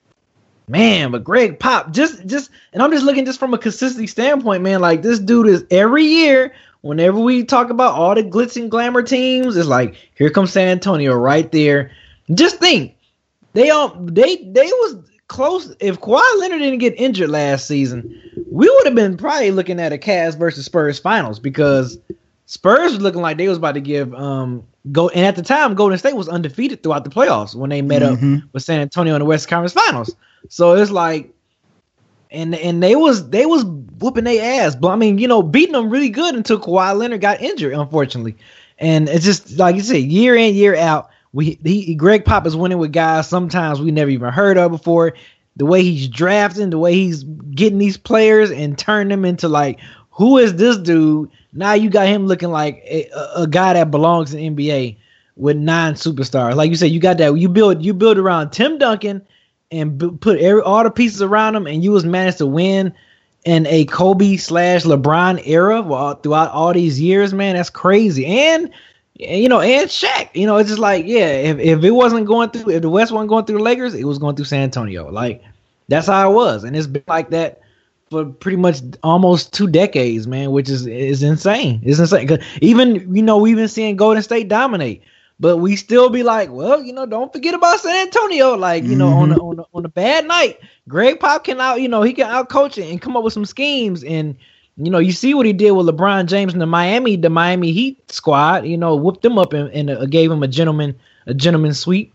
Greg Pop, just and I'm just looking just from a consistency standpoint, man, like this dude is every year, whenever we talk about all the glitz and glamour teams, it's like, here comes San Antonio right there. Just think, they was close. If Kawhi Leonard didn't get injured last season, we would have been probably looking at a Cavs versus Spurs finals, because Spurs was looking like they was about to give and at the time Golden State was undefeated throughout the playoffs when they met up with San Antonio in the Western Conference Finals. So it's like, and they was whooping their ass, but I mean, beating them really good until Kawhi Leonard got injured, unfortunately. And it's just like you said, year in, year out, Greg Pop is winning with guys sometimes we never even heard of before. The way he's drafting, the way he's getting these players and turning them into like, who is this dude? Now you got him looking like a guy that belongs in the NBA with 9 superstars. Like you said, you got that. You build around Tim Duncan and put all the pieces around him, and you was managed to win in a Kobe/LeBron era throughout all these years, man. That's crazy. And Shaq. It's just like, if it wasn't going through, if the West wasn't going through the Lakers, it was going through San Antonio. Like, that's how it was, and it's been like that for pretty much almost 2 decades, man, which is insane. It's insane. 'Cause even, we've been seeing Golden State dominate, but we still be like, well, don't forget about San Antonio. Like, on a bad night, Greg Pop can he can out coach it and come up with some schemes. And, you see what he did with LeBron James and the Miami Heat squad, whooped them up and gave him a gentleman sweep.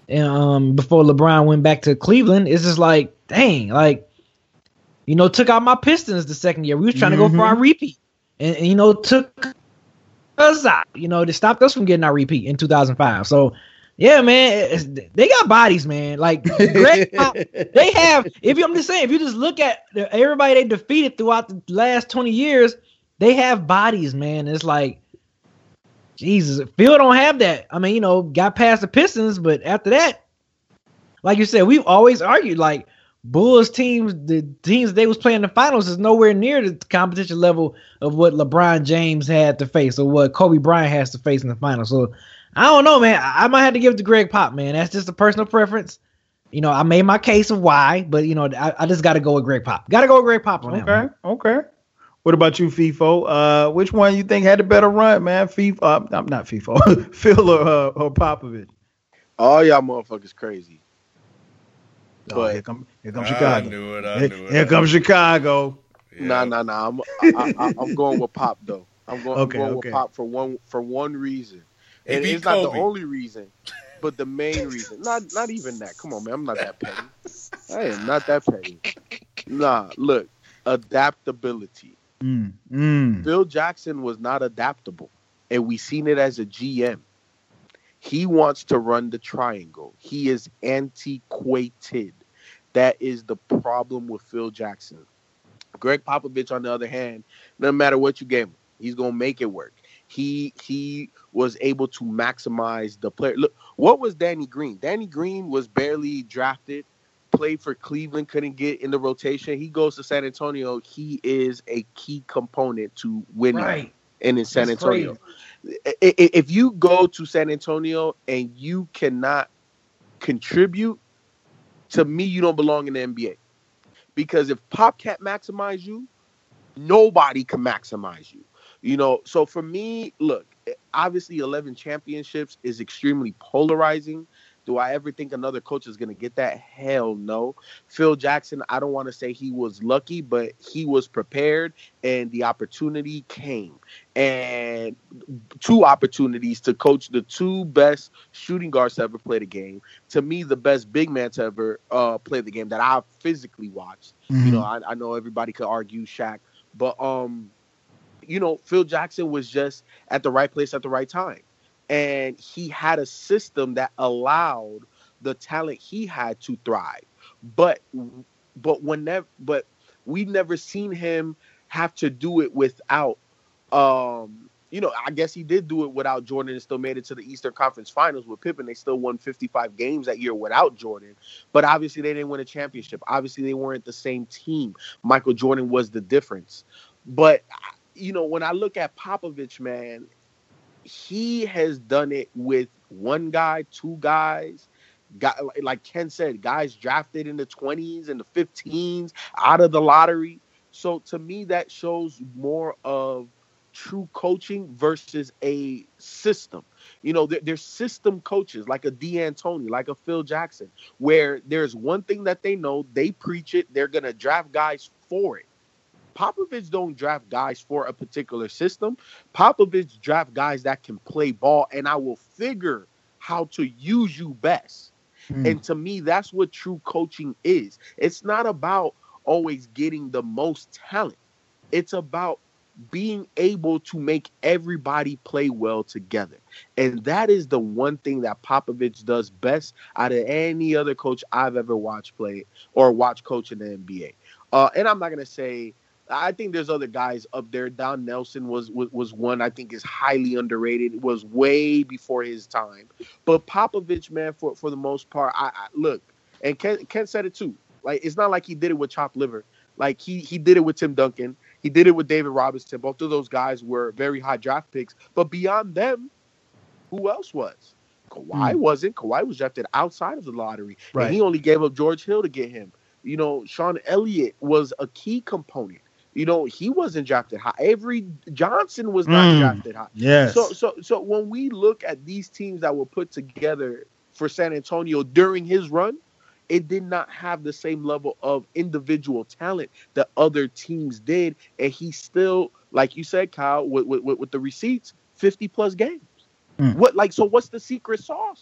before LeBron went back to Cleveland. It's just like, dang, like, took out my Pistons the second year. We was trying to go for our repeat, and took us out. They stopped us from getting our repeat in 2005. So, yeah, man, they got bodies, man. Like Greg Pop, they have. I'm just saying, if you just look at everybody they defeated throughout the last 20 years, they have bodies, man. It's like, Jesus, Phil don't have that. I mean, got past the Pistons, but after that, like you said, we've always argued like Bulls teams, the teams they was playing in the finals is nowhere near the competition level of what LeBron James had to face or what Kobe Bryant has to face in the finals. So I don't know, man. I might have to give it to Greg Pop, man. That's just a personal preference. I made my case of why, but I just got to go with Greg Pop. Got to go with Greg Pop on that one. Okay. What about you, FIFO? Which one you think had a better run, man? FIFO, not FIFO, Phil or Popovich? All y'all motherfuckers crazy. But here comes Chicago. I knew it. Here comes Chicago. Yeah. Nah. I'm going with Pop though. I'm going with Pop for one reason, and it's not the only reason, but the main reason. Not even that. Come on, man. I'm not that petty. I am not that petty. Nah, look, adaptability. Phil Jackson was not adaptable, and we seen it as a GM. He wants to run the triangle. He is antiquated. That is the problem with Phil Jackson. Greg Popovich, on the other hand, no matter what you gave him, he's going to make it work. He was able to maximize the player. Look, what was Danny Green? Danny Green was barely drafted, played for Cleveland, couldn't get in the rotation. He goes to San Antonio. He is a key component to winning in San Antonio. If you go to San Antonio and you cannot contribute, to me, you don't belong in the NBA. Because if Pop can't maximize you, nobody can maximize you. So for me, look, obviously 11 championships is extremely polarizing. Do I ever think another coach is going to get that? Hell no. Phil Jackson, I don't want to say he was lucky, but he was prepared and the opportunity came. And 2 opportunities to coach the 2 best shooting guards to ever play the game. To me, the best big man to ever play the game that I've physically watched. I know everybody could argue Shaq, but Phil Jackson was just at the right place at the right time. And he had a system that allowed the talent he had to thrive. But we've never seen him have to do it without, I guess he did do it without Jordan and still made it to the Eastern Conference Finals with Pippen. They still won 55 games that year without Jordan. But obviously they didn't win a championship. Obviously they weren't the same team. Michael Jordan was the difference. But, when I look at Popovich, man, he has done it with 1 guy, 2 guys, like Ken said, guys drafted in the 20s and the 15s out of the lottery. So to me, that shows more of true coaching versus a system. There's system coaches like a D'Antoni, like a Phil Jackson, where there's one thing that they know, they preach it, they're going to draft guys for it. Popovich don't draft guys for a particular system. Popovich draft guys that can play ball, and I will figure how to use you best. And to me, that's what true coaching is. It's not about always getting the most talent. It's about being able to make everybody play well together. And that is the one thing that Popovich does best out of any other coach I've ever watched play or watched coach in the NBA. And I'm not going to say, I think there's other guys up there. Don Nelson was one I think is highly underrated. It was way before his time. But Popovich, man, for the most part, I look, and Ken said it too. Like, it's not like he did it with chopped liver. Like, he did it with Tim Duncan. He did it with David Robinson. Both of those guys were very high draft picks. But beyond them, who else was? Kawhi wasn't. Kawhi was drafted outside of the lottery. Right. And he only gave up George Hill to get him. Sean Elliott was a key component. He wasn't drafted high. Avery Johnson was not drafted high. Yes. So when we look at these teams that were put together for San Antonio during his run, it did not have the same level of individual talent that other teams did. And he still, like you said, Kyle, with the receipts, 50 plus games. What's the secret sauce?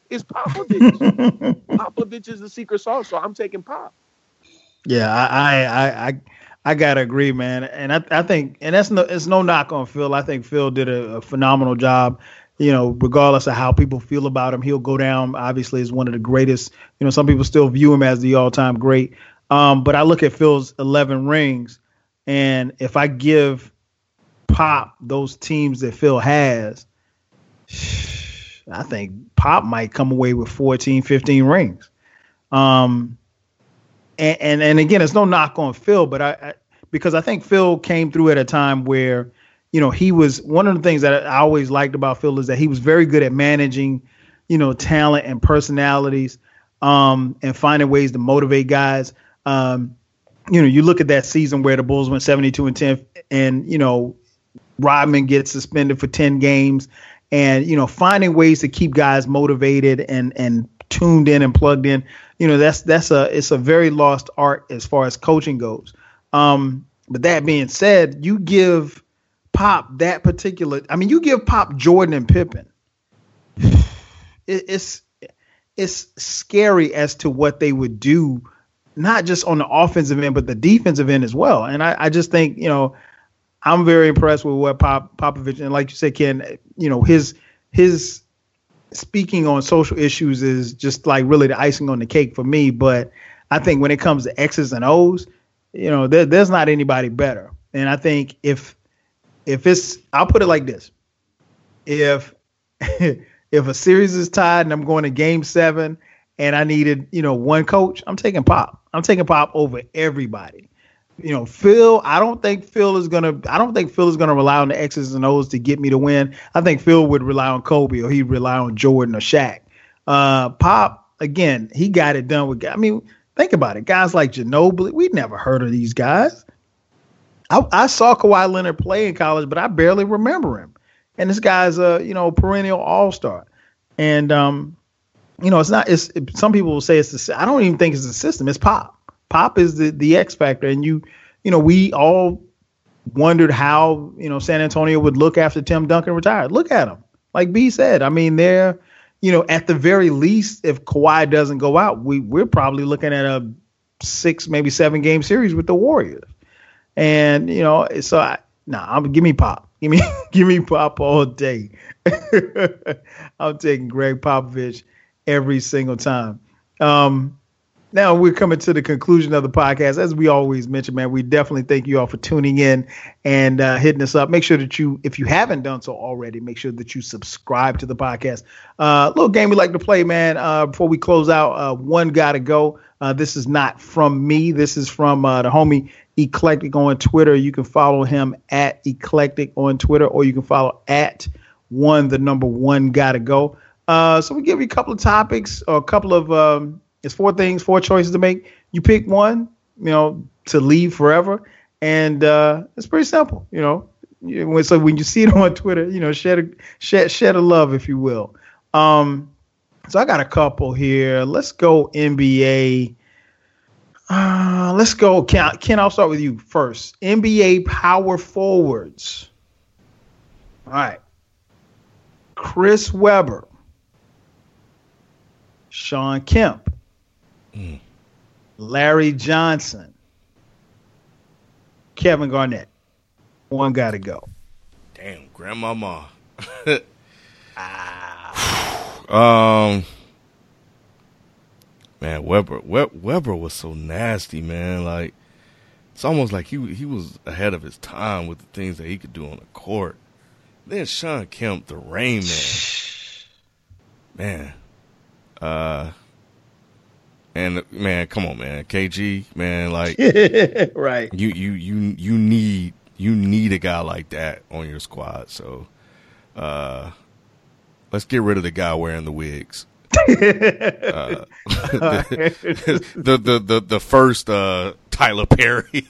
It's Popovich. Popovich is the secret sauce, so I'm taking Pop. Yeah, I gotta agree, man. And I think, and it's no knock on Phil. I think Phil did a phenomenal job. You know, regardless of how people feel about him, he'll go down obviously as one of the greatest. You know, some people still view him as the all-time great. But I look at Phil's 11 rings, and if I give Pop those teams that Phil has, I think Pop might come away with 14, 15 rings. And again, it's no knock on Phil, but because I think Phil came through at a time where, you know, he was one of the things that I always liked about Phil is that he was very good at managing, you know, talent and personalities, and finding ways to motivate guys. You know, you look at that season where the Bulls went 72-10 and, you know, Rodman gets suspended for 10 games and, you know, finding ways to keep guys motivated and tuned in and plugged in. You know, it's a very lost art as far as coaching goes. But that being said, you give Pop that particular, I mean, you give Pop Jordan and Pippen. It's scary as to what they would do, not just on the offensive end, but the defensive end as well. And I just think, you know, I'm very impressed with what Popovich, and like you said, Ken, you know, his speaking on social issues is just like really the icing on the cake for me. But I think when it comes to X's and O's, you know, there's not anybody better. And I think if it's, I'll put it like this. If a series is tied and I'm going to game 7 and I needed, you know, one coach, I'm taking Pop. I'm taking Pop over everybody. You know, Phil, I don't think Phil is gonna rely on the X's and O's to get me to win. I think Phil would rely on Kobe, or he'd rely on Jordan or Shaq. Pop, again, he got it done with, I mean, think about it. Guys like Ginobili, we'd never heard of these guys. I saw Kawhi Leonard play in college, but I barely remember him. And this guy's a, you know, perennial all-star. And, you know, some people will say I don't even think it's the system. It's Pop. Pop is the X factor. And you know, we all wondered how, you know, San Antonio would look after Tim Duncan retired. Look at them. Like B said, I mean, they're, you know, at the very least, if Kawhi doesn't go out, we're probably looking at a 6, maybe 7 game series with the Warriors. And, you know, so give me Pop. Give me Pop all day. I'm taking Greg Popovich every single time. Now we're coming to the conclusion of the podcast. As we always mention, man, we definitely thank you all for tuning in and hitting us up. Make sure that if you haven't done so already, make sure that you subscribe to the podcast. Little game we like to play, man. Before we close out, one gotta go. This is not from me. This is from the homie Eclectic on Twitter. You can follow him at Eclectic on Twitter, or you can follow at one gotta go. So we give you a couple of topics, or a couple of it's 4 things, 4 choices to make. You pick one, you know, to leave forever. And it's pretty simple, you know. So when you see it on Twitter, you know, shed a love, if you will. So I got a couple here. Let's go NBA. Let's go. Ken, I'll start with you first. NBA power forwards. All right. Chris Webber. Shawn Kemp. Larry Johnson, Kevin Garnett. One got to go. Damn, grandmama. Man, Webber was so nasty, man. Like, it's almost like he was ahead of his time with the things that he could do on the court. Then Shawn Kemp, the Rain Man. And man, come on, man, KG, man, like, right? You need a guy like that on your squad. So, let's get rid of the guy wearing the wigs. The first Tyler Perry.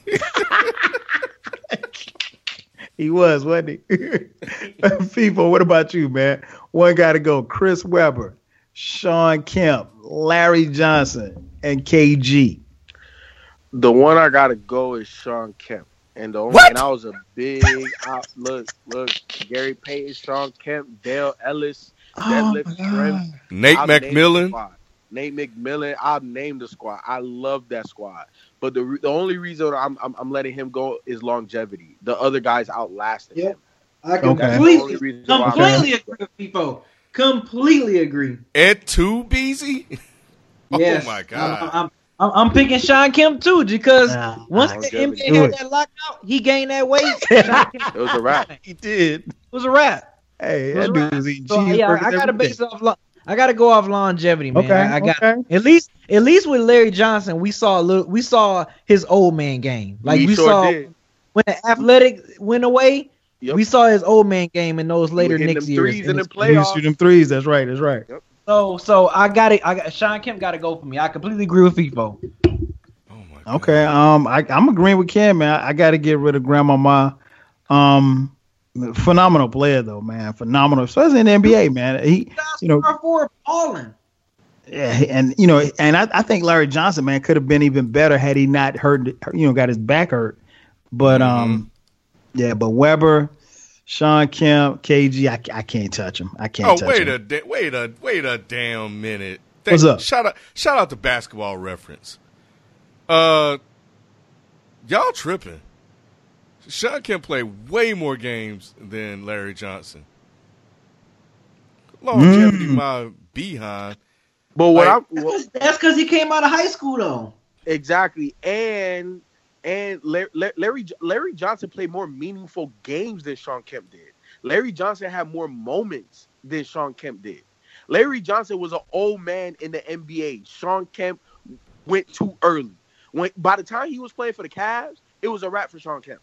He wasn't he? People, what about you, man? One got to go. Chris Webber, Shawn Kemp, Larry Johnson, and KG. The one I gotta go is Shawn Kemp, and I was a big look. Gary Payton, Shawn Kemp, Dale Ellis. deadlift strength. Nate McMillan. Nate McMillan. I'll name the squad. I love that squad. But the only reason I'm letting him go is longevity. The other guys outlasted him. I completely agree with people. Completely agree. Ed too, Beasy? Yes. Oh my God. I'm picking Sean Kemp too, because once the NBA had that lockout, he gained that weight. It was a wrap. He did. It was a wrap. Hey, that dude was eating cheeseburgers. I gotta base it off. I gotta go off longevity, man. Okay, I got at least with Larry Johnson, we saw his old man game. Like we saw did. When the athletic went away. Yep. We saw his old man game in those later Knicks years. Threes in the He playoffs. shoot them threes. That's right. Yep. So I got Sean Kemp got to go for me. I completely agree with FIFO. Oh my God. Okay. I'm agreeing with Ken, man. I got to get rid of Grandmama. Phenomenal player though, man. Phenomenal, especially in the NBA, man. He, for balling. Yeah, and I think Larry Johnson, man, could have been even better had he not got his back hurt. But yeah, but Weber, Sean Kemp, KG, I can't touch him. I can't touch him. Wait a damn minute. What's up? Shout out to Basketball Reference. Y'all tripping. Sean Kemp played way more games than Larry Johnson. Longevity, my behind. But that's because he came out of high school though. Exactly, and Larry Johnson played more meaningful games than Sean Kemp did. Larry Johnson had more moments than Sean Kemp did. Larry Johnson was an old man in the NBA. Sean Kemp went too early. By the time he was playing for the Cavs, it was a wrap for Sean Kemp.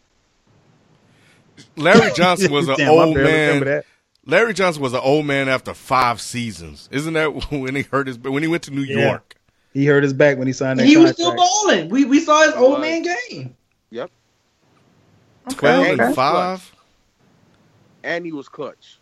Larry Johnson was an old man. Larry Johnson was an old man after 5 seasons. Isn't that when he hurt when he went to New York? He hurt his back when he signed that contract. Was still balling. We saw his old man game. Yep. 12 and 5. And he was clutch.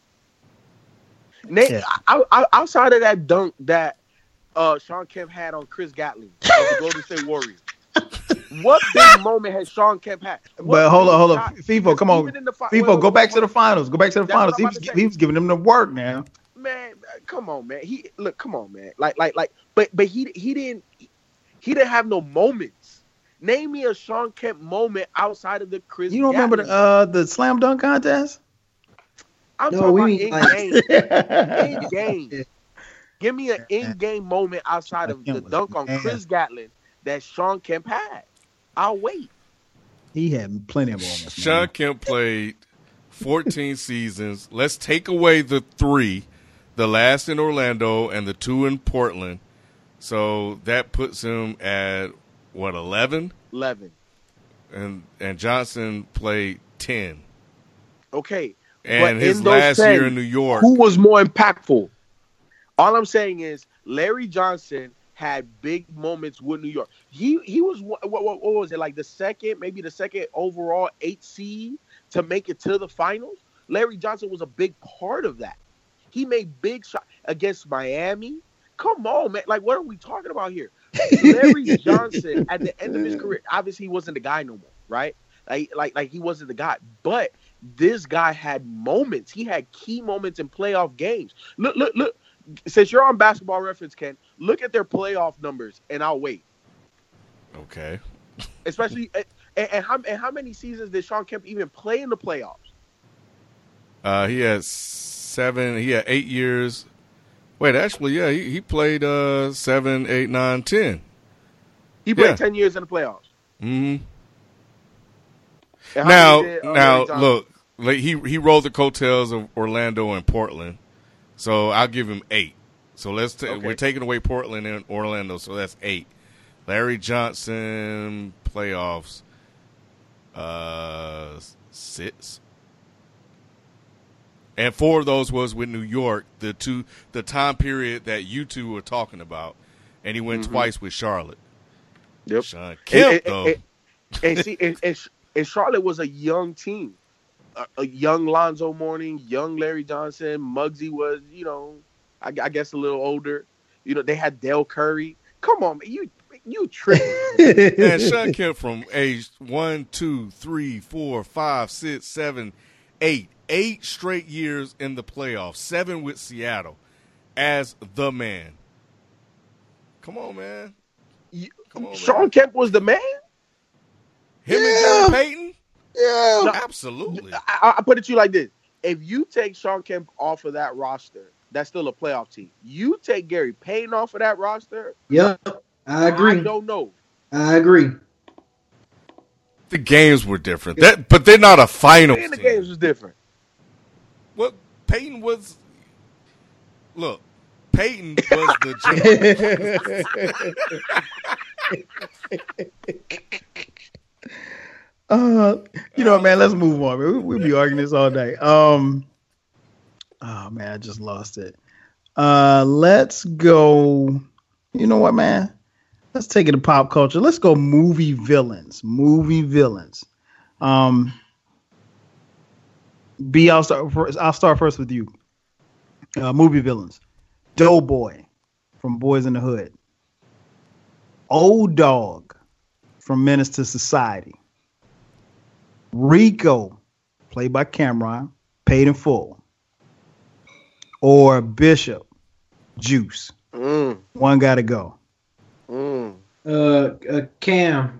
Nate, outside of that dunk that Sean Kemp had on Chris Gatlin of the Golden State Warriors, what big moment has Sean Kemp had? But hold on. FIFO, come on. FIFO, go back to the finals. Go back to the finals. He was giving them the work now. Man, come on, man. Come on, man. But he didn't have no moments. Name me a Sean Kemp moment outside of the Chris. You don't remember the slam dunk contest? I'm talking about in game. Give me an in-game moment outside of the dunk on Chris Gatlin that Sean Kemp had. I'll wait. He had plenty of moments. Sean Kemp played 14 seasons. Let's take away the 3, the last in Orlando and the 2 in Portland. So that puts him at, 11? 11. And Johnson played 10. Okay. And his last year in New York. Who was more impactful? All I'm saying is Larry Johnson had big moments with New York. He was what was it, like the second overall 8 seed to make it to the finals? Larry Johnson was a big part of that. He made big shots against Miami. Come on, man. Like, what are we talking about here? Larry Johnson, at the end of his career, obviously he wasn't the guy no more, right? Like he wasn't the guy. But this guy had moments. He had key moments in playoff games. Look. Since you're on Basketball Reference, Ken, look at their playoff numbers, and I'll wait. Okay. Especially, and how many seasons did Sean Kemp even play in the playoffs? He had 7. He had 8 years. Wait, actually, yeah, he played 7, 8, 9, 10. He played 10 years in the playoffs. Mm-hmm. Now, look, like he rode the coattails of Orlando and Portland. So I'll give him 8. So we're taking away Portland and Orlando, so that's 8. Larry Johnson playoffs, 6, and 4 of those was with New York. The time period that you two were talking about, and he went twice with Charlotte. Yep. Sean Kemp though, and Charlotte was a young team. A young Lonzo Mourning, young Larry Johnson. Muggsy was, I guess a little older. They had Dell Curry. Come on, man. You tripping. Man, Sean Kemp from age 1, 2, 3, 4, 5, 6, 7, 8 straight years in the playoffs, 7 with Seattle as the man. Come on, man. Sean Kemp was the man? Him and Gary Payton? Yeah. No, absolutely. I put it to you like this. If you take Sean Kemp off of that roster, that's still a playoff team. You take Gary Payton off of that roster? Yep, I agree. I don't know. I agree. The games were different. But they're not a finals team. The games was different. Well, Peyton was... Look, Peyton was the... Man, let's move on. Man. We'll be arguing this all day. Oh, man, I just lost it. Let's go... You know what, man? Let's take it to pop culture. Let's go movie villains. B, I'll start first with you. Movie villains. Doughboy from Boys in the Hood. Old Dog from Menace to Society. Rico, played by Cameron, Paid in Full. Or Bishop, Juice. One got to go. Cam,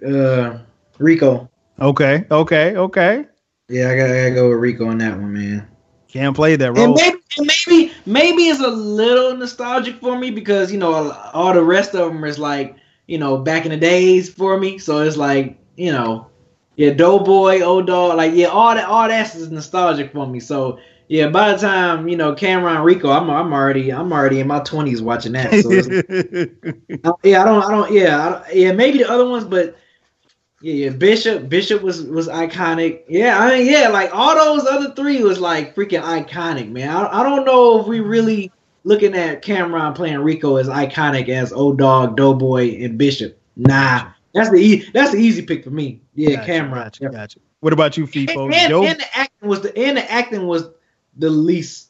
Rico. Okay. Yeah, I gotta go with Rico on that one, man. Cam played that role. And maybe it's a little nostalgic for me because all the rest of them is like back in the days for me. So it's like Doughboy, Old Dog, like all that is nostalgic for me. So yeah, by the time Cameron, Rico, I'm already in my 20s watching that. So maybe the other ones, but yeah, Bishop was iconic. Yeah, like all those other three was like freaking iconic, man. I don't know if we really looking at Cameron playing Rico as iconic as Old Dog, Doughboy, and Bishop. Nah, that's the easy pick for me. Yeah, gotcha, Cameron. Gotcha. What about you, FIFO? And the acting was the least.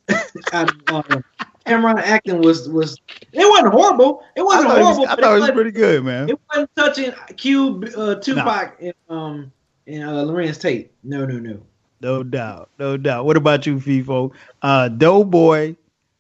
Cameron acting was it wasn't horrible. It wasn't horrible. I thought it was pretty good, man. It wasn't touching Cube, Tupac, and Lorenz Tate. No. No doubt. What about you, FIFO? Doughboy,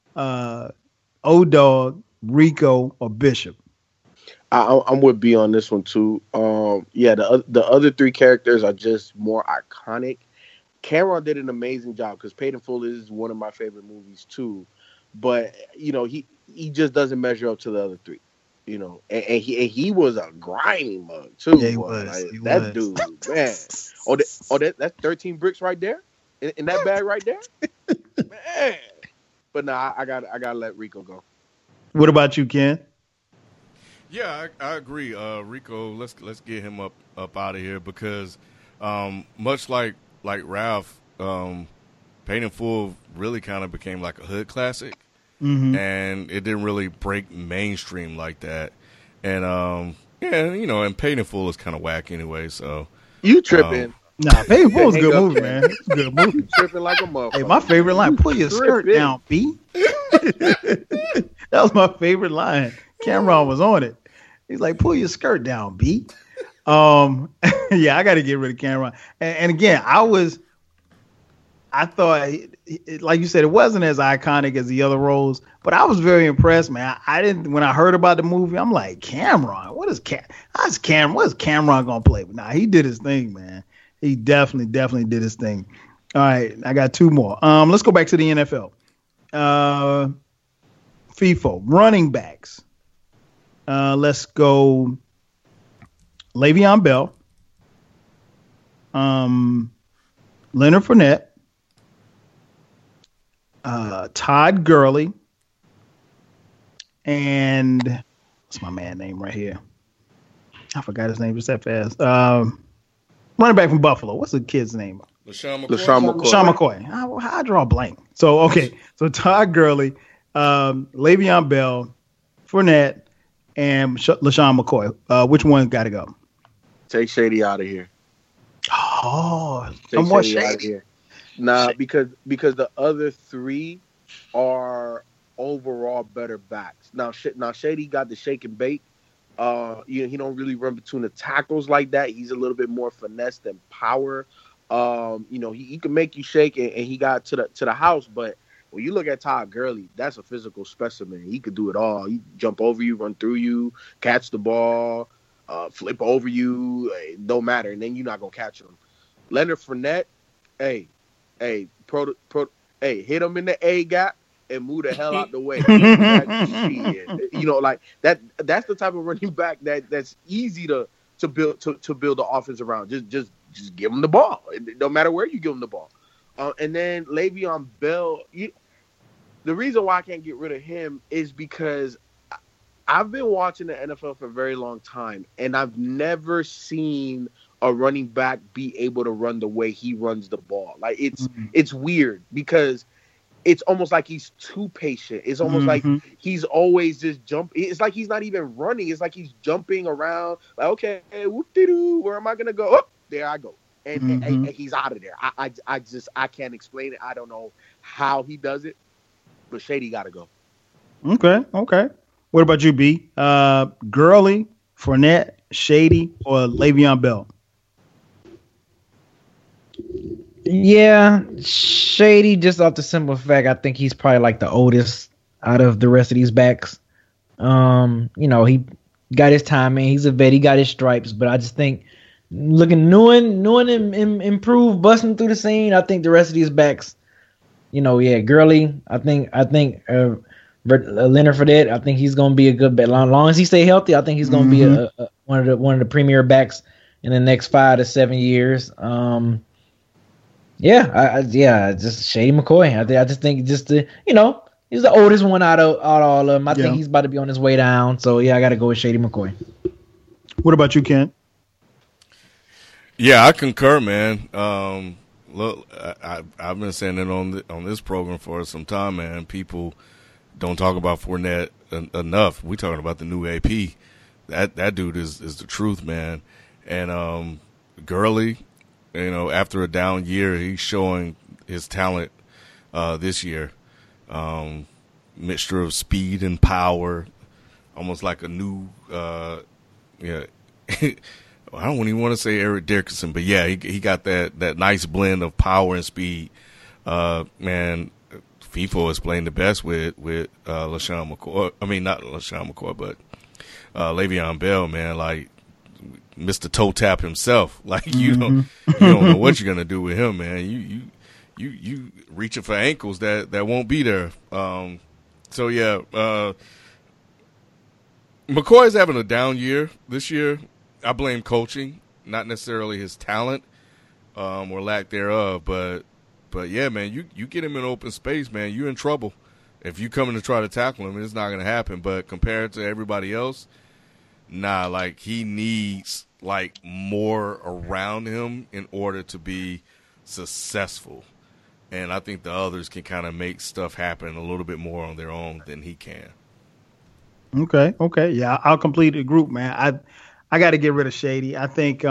Old Dog, Rico, or Bishop? I'm with B on this one too. The other three characters are just more iconic. Cameron did an amazing job because Paid in Full is one of my favorite movies too. But he just doesn't measure up to the other three, and he was a grimy mug too. Yeah, he was. That dude, man. That's 13 bricks right there in that bag right there, man. But nah, I gotta let Rico go. What about you, Ken? Yeah, I agree. Rico, let's get him up out of here because much like Ralph, Paid in Full really kind of became like a hood classic, and it didn't really break mainstream like that. And and Paid in Full is kind of whack anyway. So you tripping? Nah, Paid in Full is a good movie, man. It's a good movie. Tripping like a motherfucker. Hey, my favorite line: "Pull your skirt down, B." That was my favorite line. Cameron was on it. He's like, "Pull your skirt down, B." Yeah, I got to get rid of Cameron. And again, I thought, like you said, it wasn't as iconic as the other roles, but I was very impressed, man. When I heard about the movie, I'm like, Cameron, what is Cameron gonna play? But nah, he did his thing, man. He definitely did his thing. All right, I got two more. Let's go back to the NFL. FIFO, running backs. Let's go Le'Veon Bell, Leonard Fournette, Todd Gurley, and what's my man name right here? I forgot his name just that fast. Running back from Buffalo. What's the kid's name? LaShawn McCoy. How I draw a blank. So Todd Gurley, Le'Veon Bell, Fournette, and LaShawn McCoy. Which one got to go? Take Shady out of here. Oh, I'm more Shady. Nah, because the other three are overall better backs. Now Shady got the shake and bake. He don't really run between the tackles like that. He's a little bit more finesse than power. He can make you shake, and he got to the house. But when you look at Todd Gurley, that's a physical specimen. He could do it all. He jump over you, run through you, catch the ball, flip over you. It don't matter, and then you're not gonna catch him. Leonard Fournette, hit him in the A gap and move the hell out the way. That's the type of running back that's easy to build the offense around. Just give him the ball. It don't matter where you give him the ball. And then Le'Veon Bell. The reason why I can't get rid of him is because I've been watching the NFL for a very long time, and I've never seen a running back be able to run the way he runs the ball. Like it's weird because it's almost like he's too patient. It's almost like he's always just jumping. It's like he's not even running. It's like he's jumping around. Like, okay, whoop-de-doo, where am I gonna go? Oh, there I go, and he's out of there. I can't explain it. I don't know how he does it, but Shady got to go. Okay. What about you, B? Gurley, Fournette, Shady, or Le'Veon Bell? Yeah, Shady, just off the simple fact, I think he's probably like the oldest out of the rest of these backs. He got his time in. He's a vet. He got his stripes. But I just think knowing him improve, busting through the scene, I think the rest of these backs, Gurley, I think Leonard Fournette, I think he's going to be a good bet. As long as he stay healthy, I think he's going to be one of the premier backs in the next 5 to 7 years. Just Shady McCoy. I just think he's the oldest one out of all of them. I think he's about to be on his way down. So I got to go with Shady McCoy. What about you, Ken? Yeah, I concur, man. Look, I've been saying it on this program for some time, man. People don't talk about Fournette enough. We talking about the new AP. That dude is the truth, man. And Gurley, after a down year, he's showing his talent this year. Mixture of speed and power, almost like a new I don't even want to say Eric Dickerson, but yeah, he got that nice blend of power and speed. Man, FIFO is playing the best with LaShawn McCoy. I mean, not LaShawn McCoy, but Le'Veon Bell, man, like Mr. Toe Tap himself. Like you don't know what you're gonna do with him, man. You reaching for ankles that won't be there. McCoy's having a down year this year. I blame coaching, not necessarily his talent or lack thereof. But yeah, man, you get him in open space, man, you're in trouble. If you come in to try to tackle him, it's not going to happen. But compared to everybody else, like he needs like more around him in order to be successful. And I think the others can kind of make stuff happen a little bit more on their own than he can. Okay. Yeah, I'll complete the group, man. I got to get rid of Shady. I think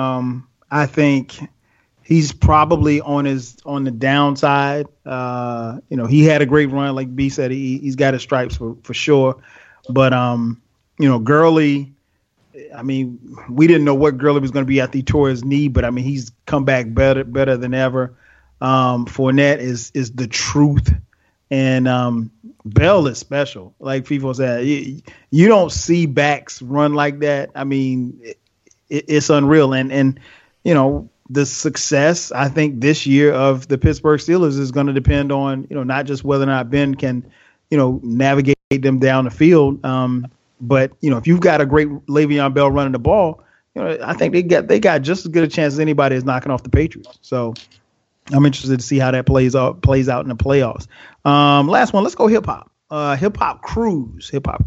he's probably on the downside. He had a great run, like B said. He's got his stripes for sure. But Gurley. I mean, we didn't know what Gurley was going to be after he tore his knee, but I mean, he's come back better than ever. Fournette is the truth, and Bell is special. Like FIFO said, you don't see backs run like that. I mean, it's unreal. And the success, I think, this year of the Pittsburgh Steelers is going to depend on, not just whether or not Ben can, navigate them down the field. But, if you've got a great Le'Veon Bell running the ball, I think they got just as good a chance as anybody is knocking off the Patriots. So I'm interested to see how that plays out in the playoffs. Last one, let's go hip hop. Hip hop cruise.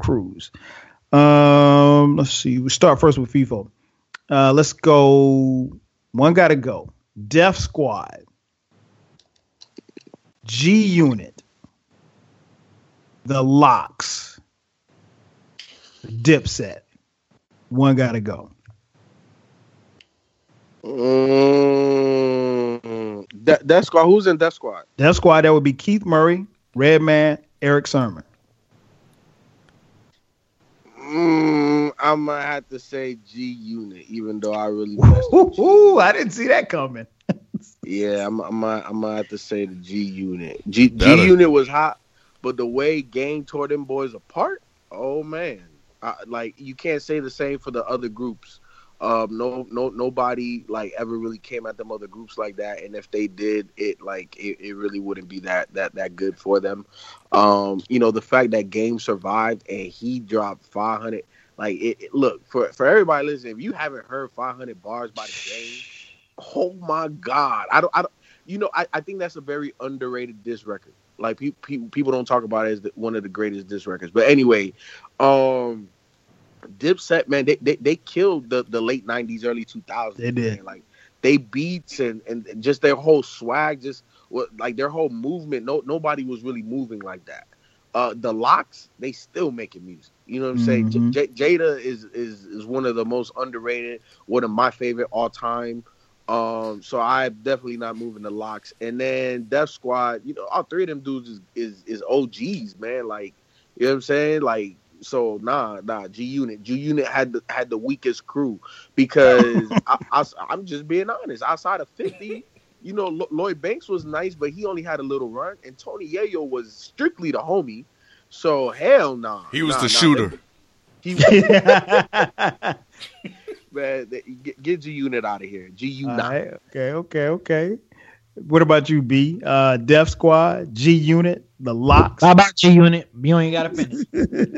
Let's see. We start first with FIFO. Let's go. One got to go. Def Squad, G Unit, The Lox, Dipset. One got to go. Def Squad. Who's in Def Squad? Def Squad. That would be Keith Murray, Redman, Eric Sermon. I'm gonna have to say G Unit, even though I really. I didn't see that coming. Yeah, I'm gonna have to say the G Unit. G Unit was hot, but the way Game tore them boys apart, oh man, like you can't say the same for the other groups. Nobody like ever really came at them other groups like that, and if they did, it really wouldn't be that good for them. The fact that Game survived and he dropped 500, look for everybody listening. If you haven't heard 500 bars by the Game, oh my God, I think that's a very underrated diss record. Like people don't talk about it as one of the greatest diss records. But anyway, Dipset, man, they killed the late 90s, early 2000s. They did. Man. Like they beats and just their whole swag, just like their whole movement. Nobody was really moving like that. The Locks, they still making music. You know what I'm saying? Jada is one of the most underrated, one of my favorite all time. So I'm definitely not moving the Locks. And then Def Squad, all three of them dudes is OGs, man. Like, you know what I'm saying? Like, so nah. G Unit had the weakest crew because I'm just being honest. Outside of 50, Lloyd Banks was nice, but he only had a little run, and Tony Yayo was strictly the homie. So hell nah. He was the shooter. Man, get G Unit out of here. G Unit. Right. Okay. What about you, B? Def Squad, G Unit, the Locks. How about G Unit? You ain't got to finish.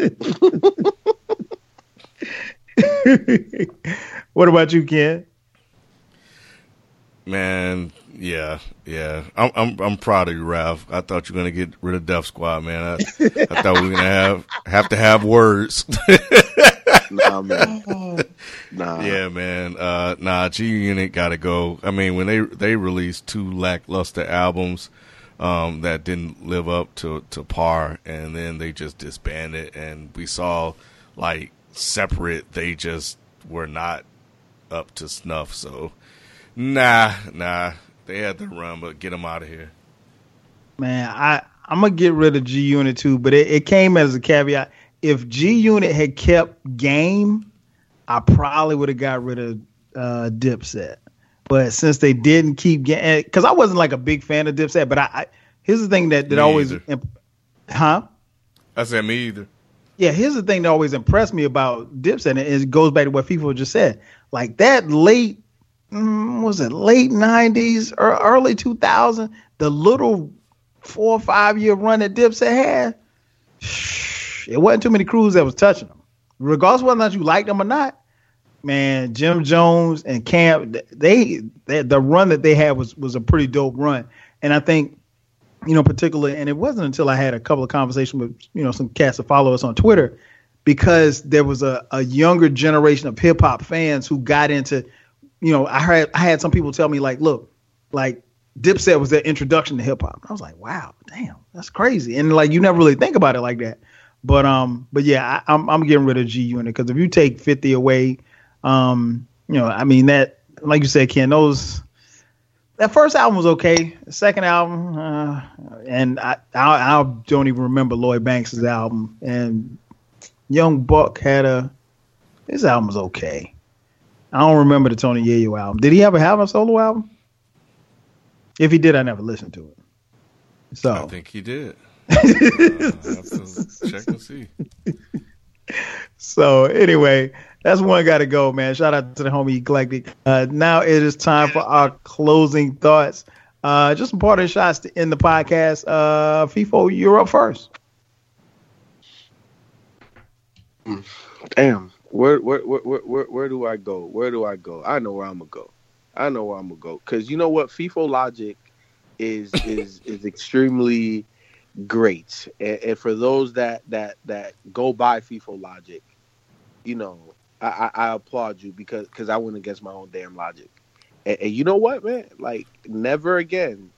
What about you, Ken? Man, yeah. I'm proud of you, Ralph. I thought you were gonna get rid of Def Squad, man. I thought we were gonna have to have words. Nah, man. Nah. Yeah, man. G Unit gotta go. I mean, when they released 2 lackluster albums that didn't live up to par, and then they just disbanded, and we saw like Separate, they just were not up to snuff. So nah. They had to run, but get them out of here. Man, I'm gonna get rid of G Unit too, but it came as a caveat. If G Unit had kept Game, I probably would have got rid of Dipset. But since they didn't keep getting, because I wasn't like a big fan of Dipset, but here's the thing that always, I said me either. Yeah, here's the thing that always impressed me about Dipset, and it goes back to what FIFA just said. Like that late 90s or early 2000s, the little 4 or 5 year run that Dipset had, it wasn't too many crews that was touching them. Regardless of whether or not you liked them or not, man, Jim Jones and Camp, the run that they had was a pretty dope run. And I think, particularly, and it wasn't until I had a couple of conversations with, some cats that follow us on Twitter, because there was a younger generation of hip hop fans who got into, I had some people tell me look, Dipset was their introduction to hip hop. I was like, wow, damn, that's crazy. And you never really think about it like that. But yeah, I'm getting rid of G Unit, because if you take 50 away, that, like you said, Ken, that first album was okay. The second album, and I don't even remember Lloyd Banks' album. And Young Buck his album was okay. I don't remember the Tony Yayo album. Did he ever have a solo album? If he did, I never listened to it. So I think he did. I have to check and see. So anyway, that's one got to go, man. Shout out to the homie Eclectic. Now it is time for our closing thoughts. Just some parting shots to end the podcast. FIFO, you're up first. Damn. Where do I go? Where do I go? I know where I'm gonna go. Cause you know what? FIFO Logic is extremely great. And for those that go by FIFO Logic, I applaud you because I went against my own damn logic. And you know what, man? Never again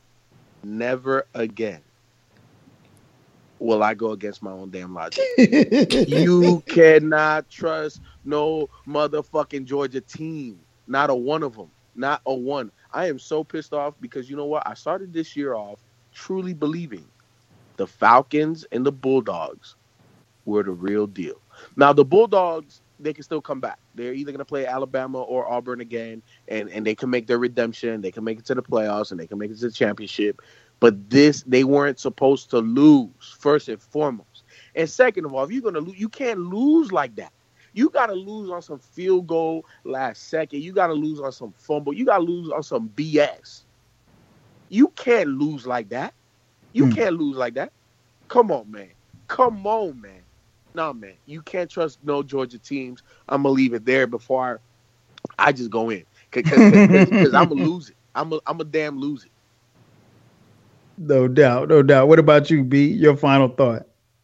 will I go against my own damn logic. You cannot trust no motherfucking Georgia team. Not a one of them. Not a one. I am so pissed off because you know what? I started this year off truly believing the Falcons and the Bulldogs were the real deal. Now, the Bulldogs they can still come back. They're either going to play Alabama or Auburn again, and they can make their redemption. They can make it to the playoffs, and they can make it to the championship. But they weren't supposed to lose, first and foremost. And second of all, if you're going to lose, you can't lose like that. You got to lose on some field goal last second. You got to lose on some fumble. You got to lose on some BS. You can't lose like that. You can't lose like that. Come on, man. Come on, man. Nah, man. You can't trust no Georgia teams. I'm going to leave it there before I just go in. Because I'm going to lose it. I'm a damn lose it. No doubt. No doubt. What about you, B? Your final thought?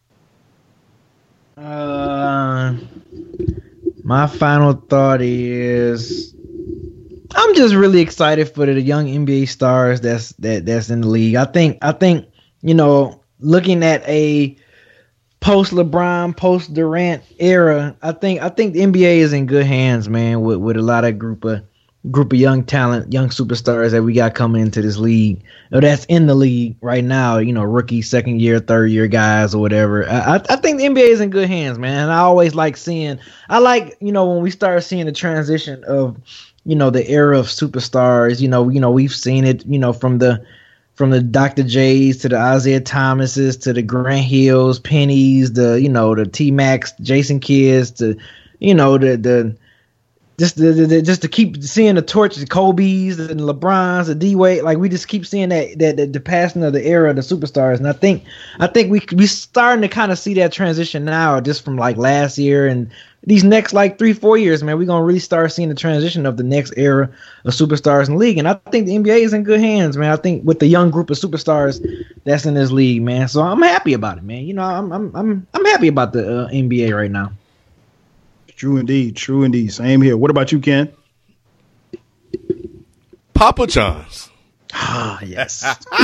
My final thought is I'm just really excited for the young NBA stars that's in the league. I think looking at a post LeBron, post Durant era, I think the NBA is in good hands, man, with a lot of group of young talent, young superstars that we got coming into this league, or that's in the league right now, rookie, second year, third year guys or whatever. I think the NBA is in good hands, man. And I always like when we start seeing the transition of, the era of superstars, we've seen it, from the Dr. J's to the Isaiah Thomases to the Grant Hills, Pennies, the T-Max, Jason Kidds to, just to keep seeing the torch, the Kobe's, the LeBrons, the D-Wade, like we just keep seeing that the passing of the era of the superstars, and I think we starting to kind of see that transition now, just from like last year and these next like 3-4 years, man. We're gonna really start seeing the transition of the next era of superstars in the league, and I think the NBA is in good hands, man. I think with the young group of superstars that's in this league, man. So I'm happy about it, man. I'm happy about the NBA right now. True indeed. True indeed. Same here. What about you, Ken? Papa John's. Ah, yes.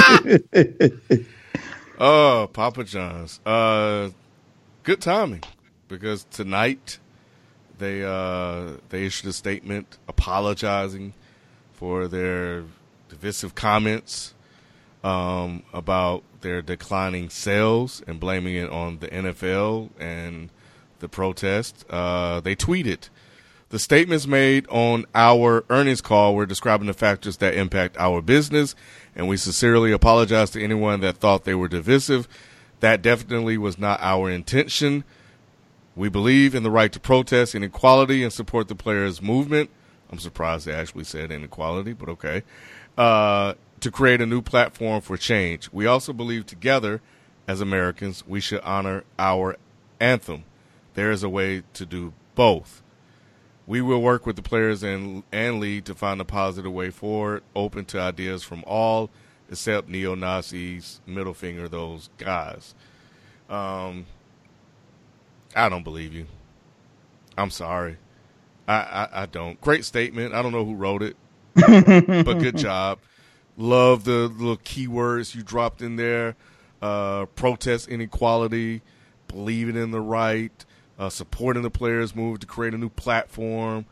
Oh, Papa John's. Good timing, because tonight they issued a statement apologizing for their divisive comments about their declining sales and blaming it on the NFL and the protest. They tweeted, "The statements made on our earnings call were describing the factors that impact our business, and we sincerely apologize to anyone that thought they were divisive. That definitely was not our intention. We believe in the right to protest inequality and support the players' movement." I'm surprised they actually said inequality, but okay. "To create a new platform for change. We also believe together, as Americans, we should honor our anthem. There is a way to do both. We will work with the players and league to find a positive way forward, open to ideas from all except neo-Nazis, middle finger those guys." I don't believe you. I'm sorry. I don't. Great statement. I don't know who wrote it, but good job. Love the little keywords you dropped in there. Protest inequality, believing in the right, supporting the players' move to create a new platform,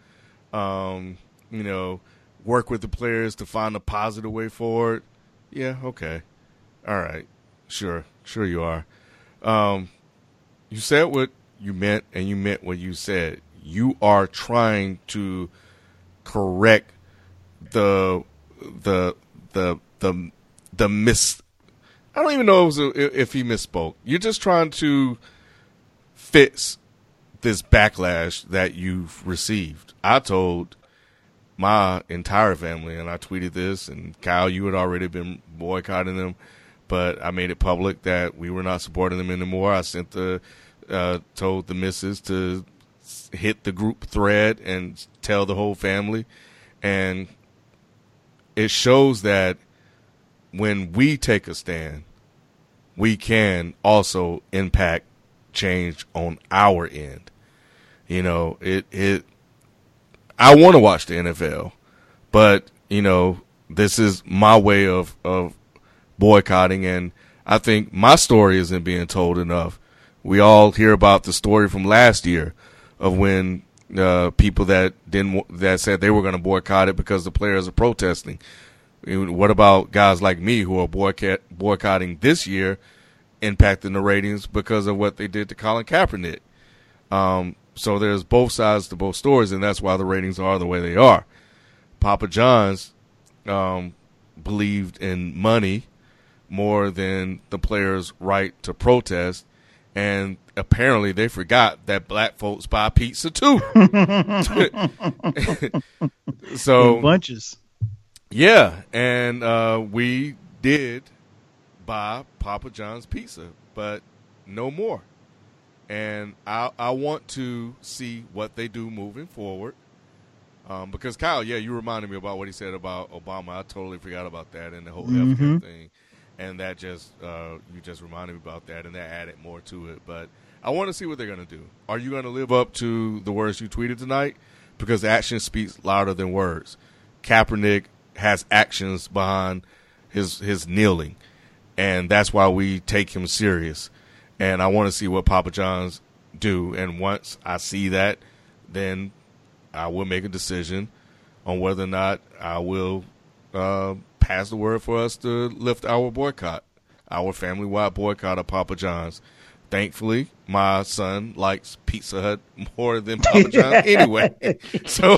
work with the players to find a positive way forward. Yeah, okay. All right. Sure you are. You said what you meant, and you meant what you said. You are trying to correct the miss. I don't even know if he misspoke. You're just trying to fix this backlash that you've received. I told my entire family, and I tweeted this, and Kyle, you had already been boycotting them, but I made it public that we were not supporting them anymore. I sent told the missus to hit the group thread and tell the whole family, and it shows that when we take a stand, we can also impact change on our end. I want to watch the NFL, but this is my way of boycotting, and I think my story isn't being told enough. We all hear about the story from last year of when people that said they were going to boycott it because the players are protesting. What about guys like me who are boycotting this year, impacting the ratings because of what they did to Colin Kaepernick? So there's both sides to both stories, and that's why the ratings are the way they are. Papa John's believed in money more than the players' right to protest, and apparently they forgot that black folks buy pizza too. So in bunches. Yeah, and we did buy Papa John's pizza, but no more. And I want to see what they do moving forward. Because Kyle, you reminded me about what he said about Obama. I totally forgot about that and the whole healthcare thing. And that just you just reminded me about that, and that added more to it. But I want to see what they're going to do. Are you going to live up to the words you tweeted tonight? Because action speaks louder than words. Kaepernick has actions behind his kneeling, and that's why we take him serious. And I want to see what Papa John's do. And once I see that, then I will make a decision on whether or not I will pass the word for us to lift our boycott, our family-wide boycott of Papa John's. Thankfully, my son likes Pizza Hut more than Papa John's anyway. So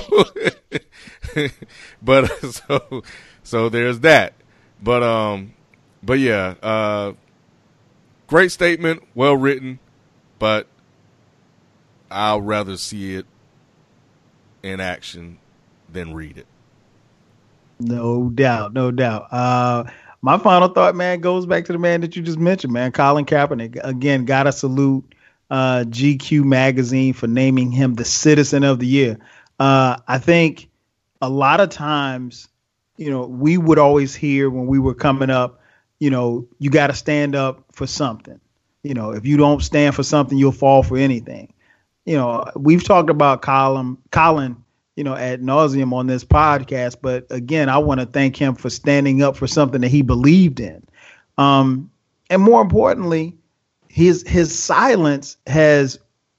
there's that. But yeah, great statement, well written, but I'll rather see it in action than read it. No doubt. My final thought, man, goes back to the man that you just mentioned, man, Colin Kaepernick. Again, got to salute GQ magazine for naming him the Citizen of the Year. I think a lot of times, we would always hear when we were coming up, you got to stand up for something. If you don't stand for something, you'll fall for anything. We've talked about Colin, ad nauseum on this podcast. But again, I want to thank him for standing up for something that he believed in. And more importantly, his silence has,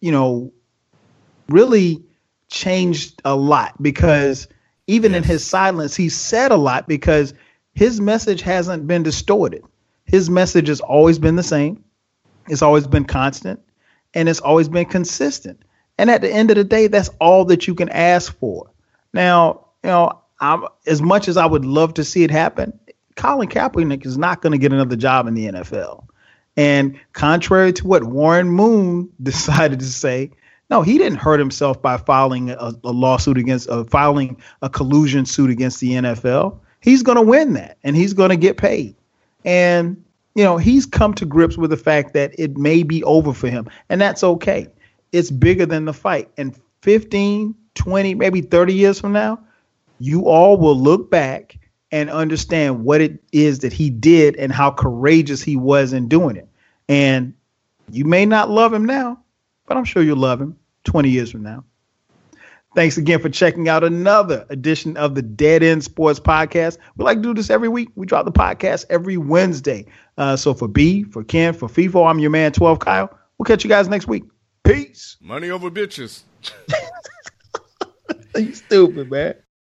really changed a lot, because even in his silence, he said a lot, because his message hasn't been distorted. His message has always been the same. It's always been constant, and it's always been consistent. And at the end of the day, that's all that you can ask for. Now, as much as I would love to see it happen, Colin Kaepernick is not going to get another job in the NFL. And contrary to what Warren Moon decided to say, no, he didn't hurt himself by filing a lawsuit filing a collusion suit against the NFL. He's going to win that, and he's going to get paid. And, he's come to grips with the fact that it may be over for him, and that's okay. It's bigger than the fight. And 15, 20, maybe 30 years from now, you all will look back and understand what it is that he did and how courageous he was in doing it. And you may not love him now, but I'm sure you'll love him 20 years from now. Thanks again for checking out another edition of the Dead End Sports Podcast. We like to do this every week. We drop the podcast every Wednesday. So for B, for Ken, for FIFO, I'm your man, 12 Kyle. We'll catch you guys next week. Peace. Money over bitches. You stupid, man.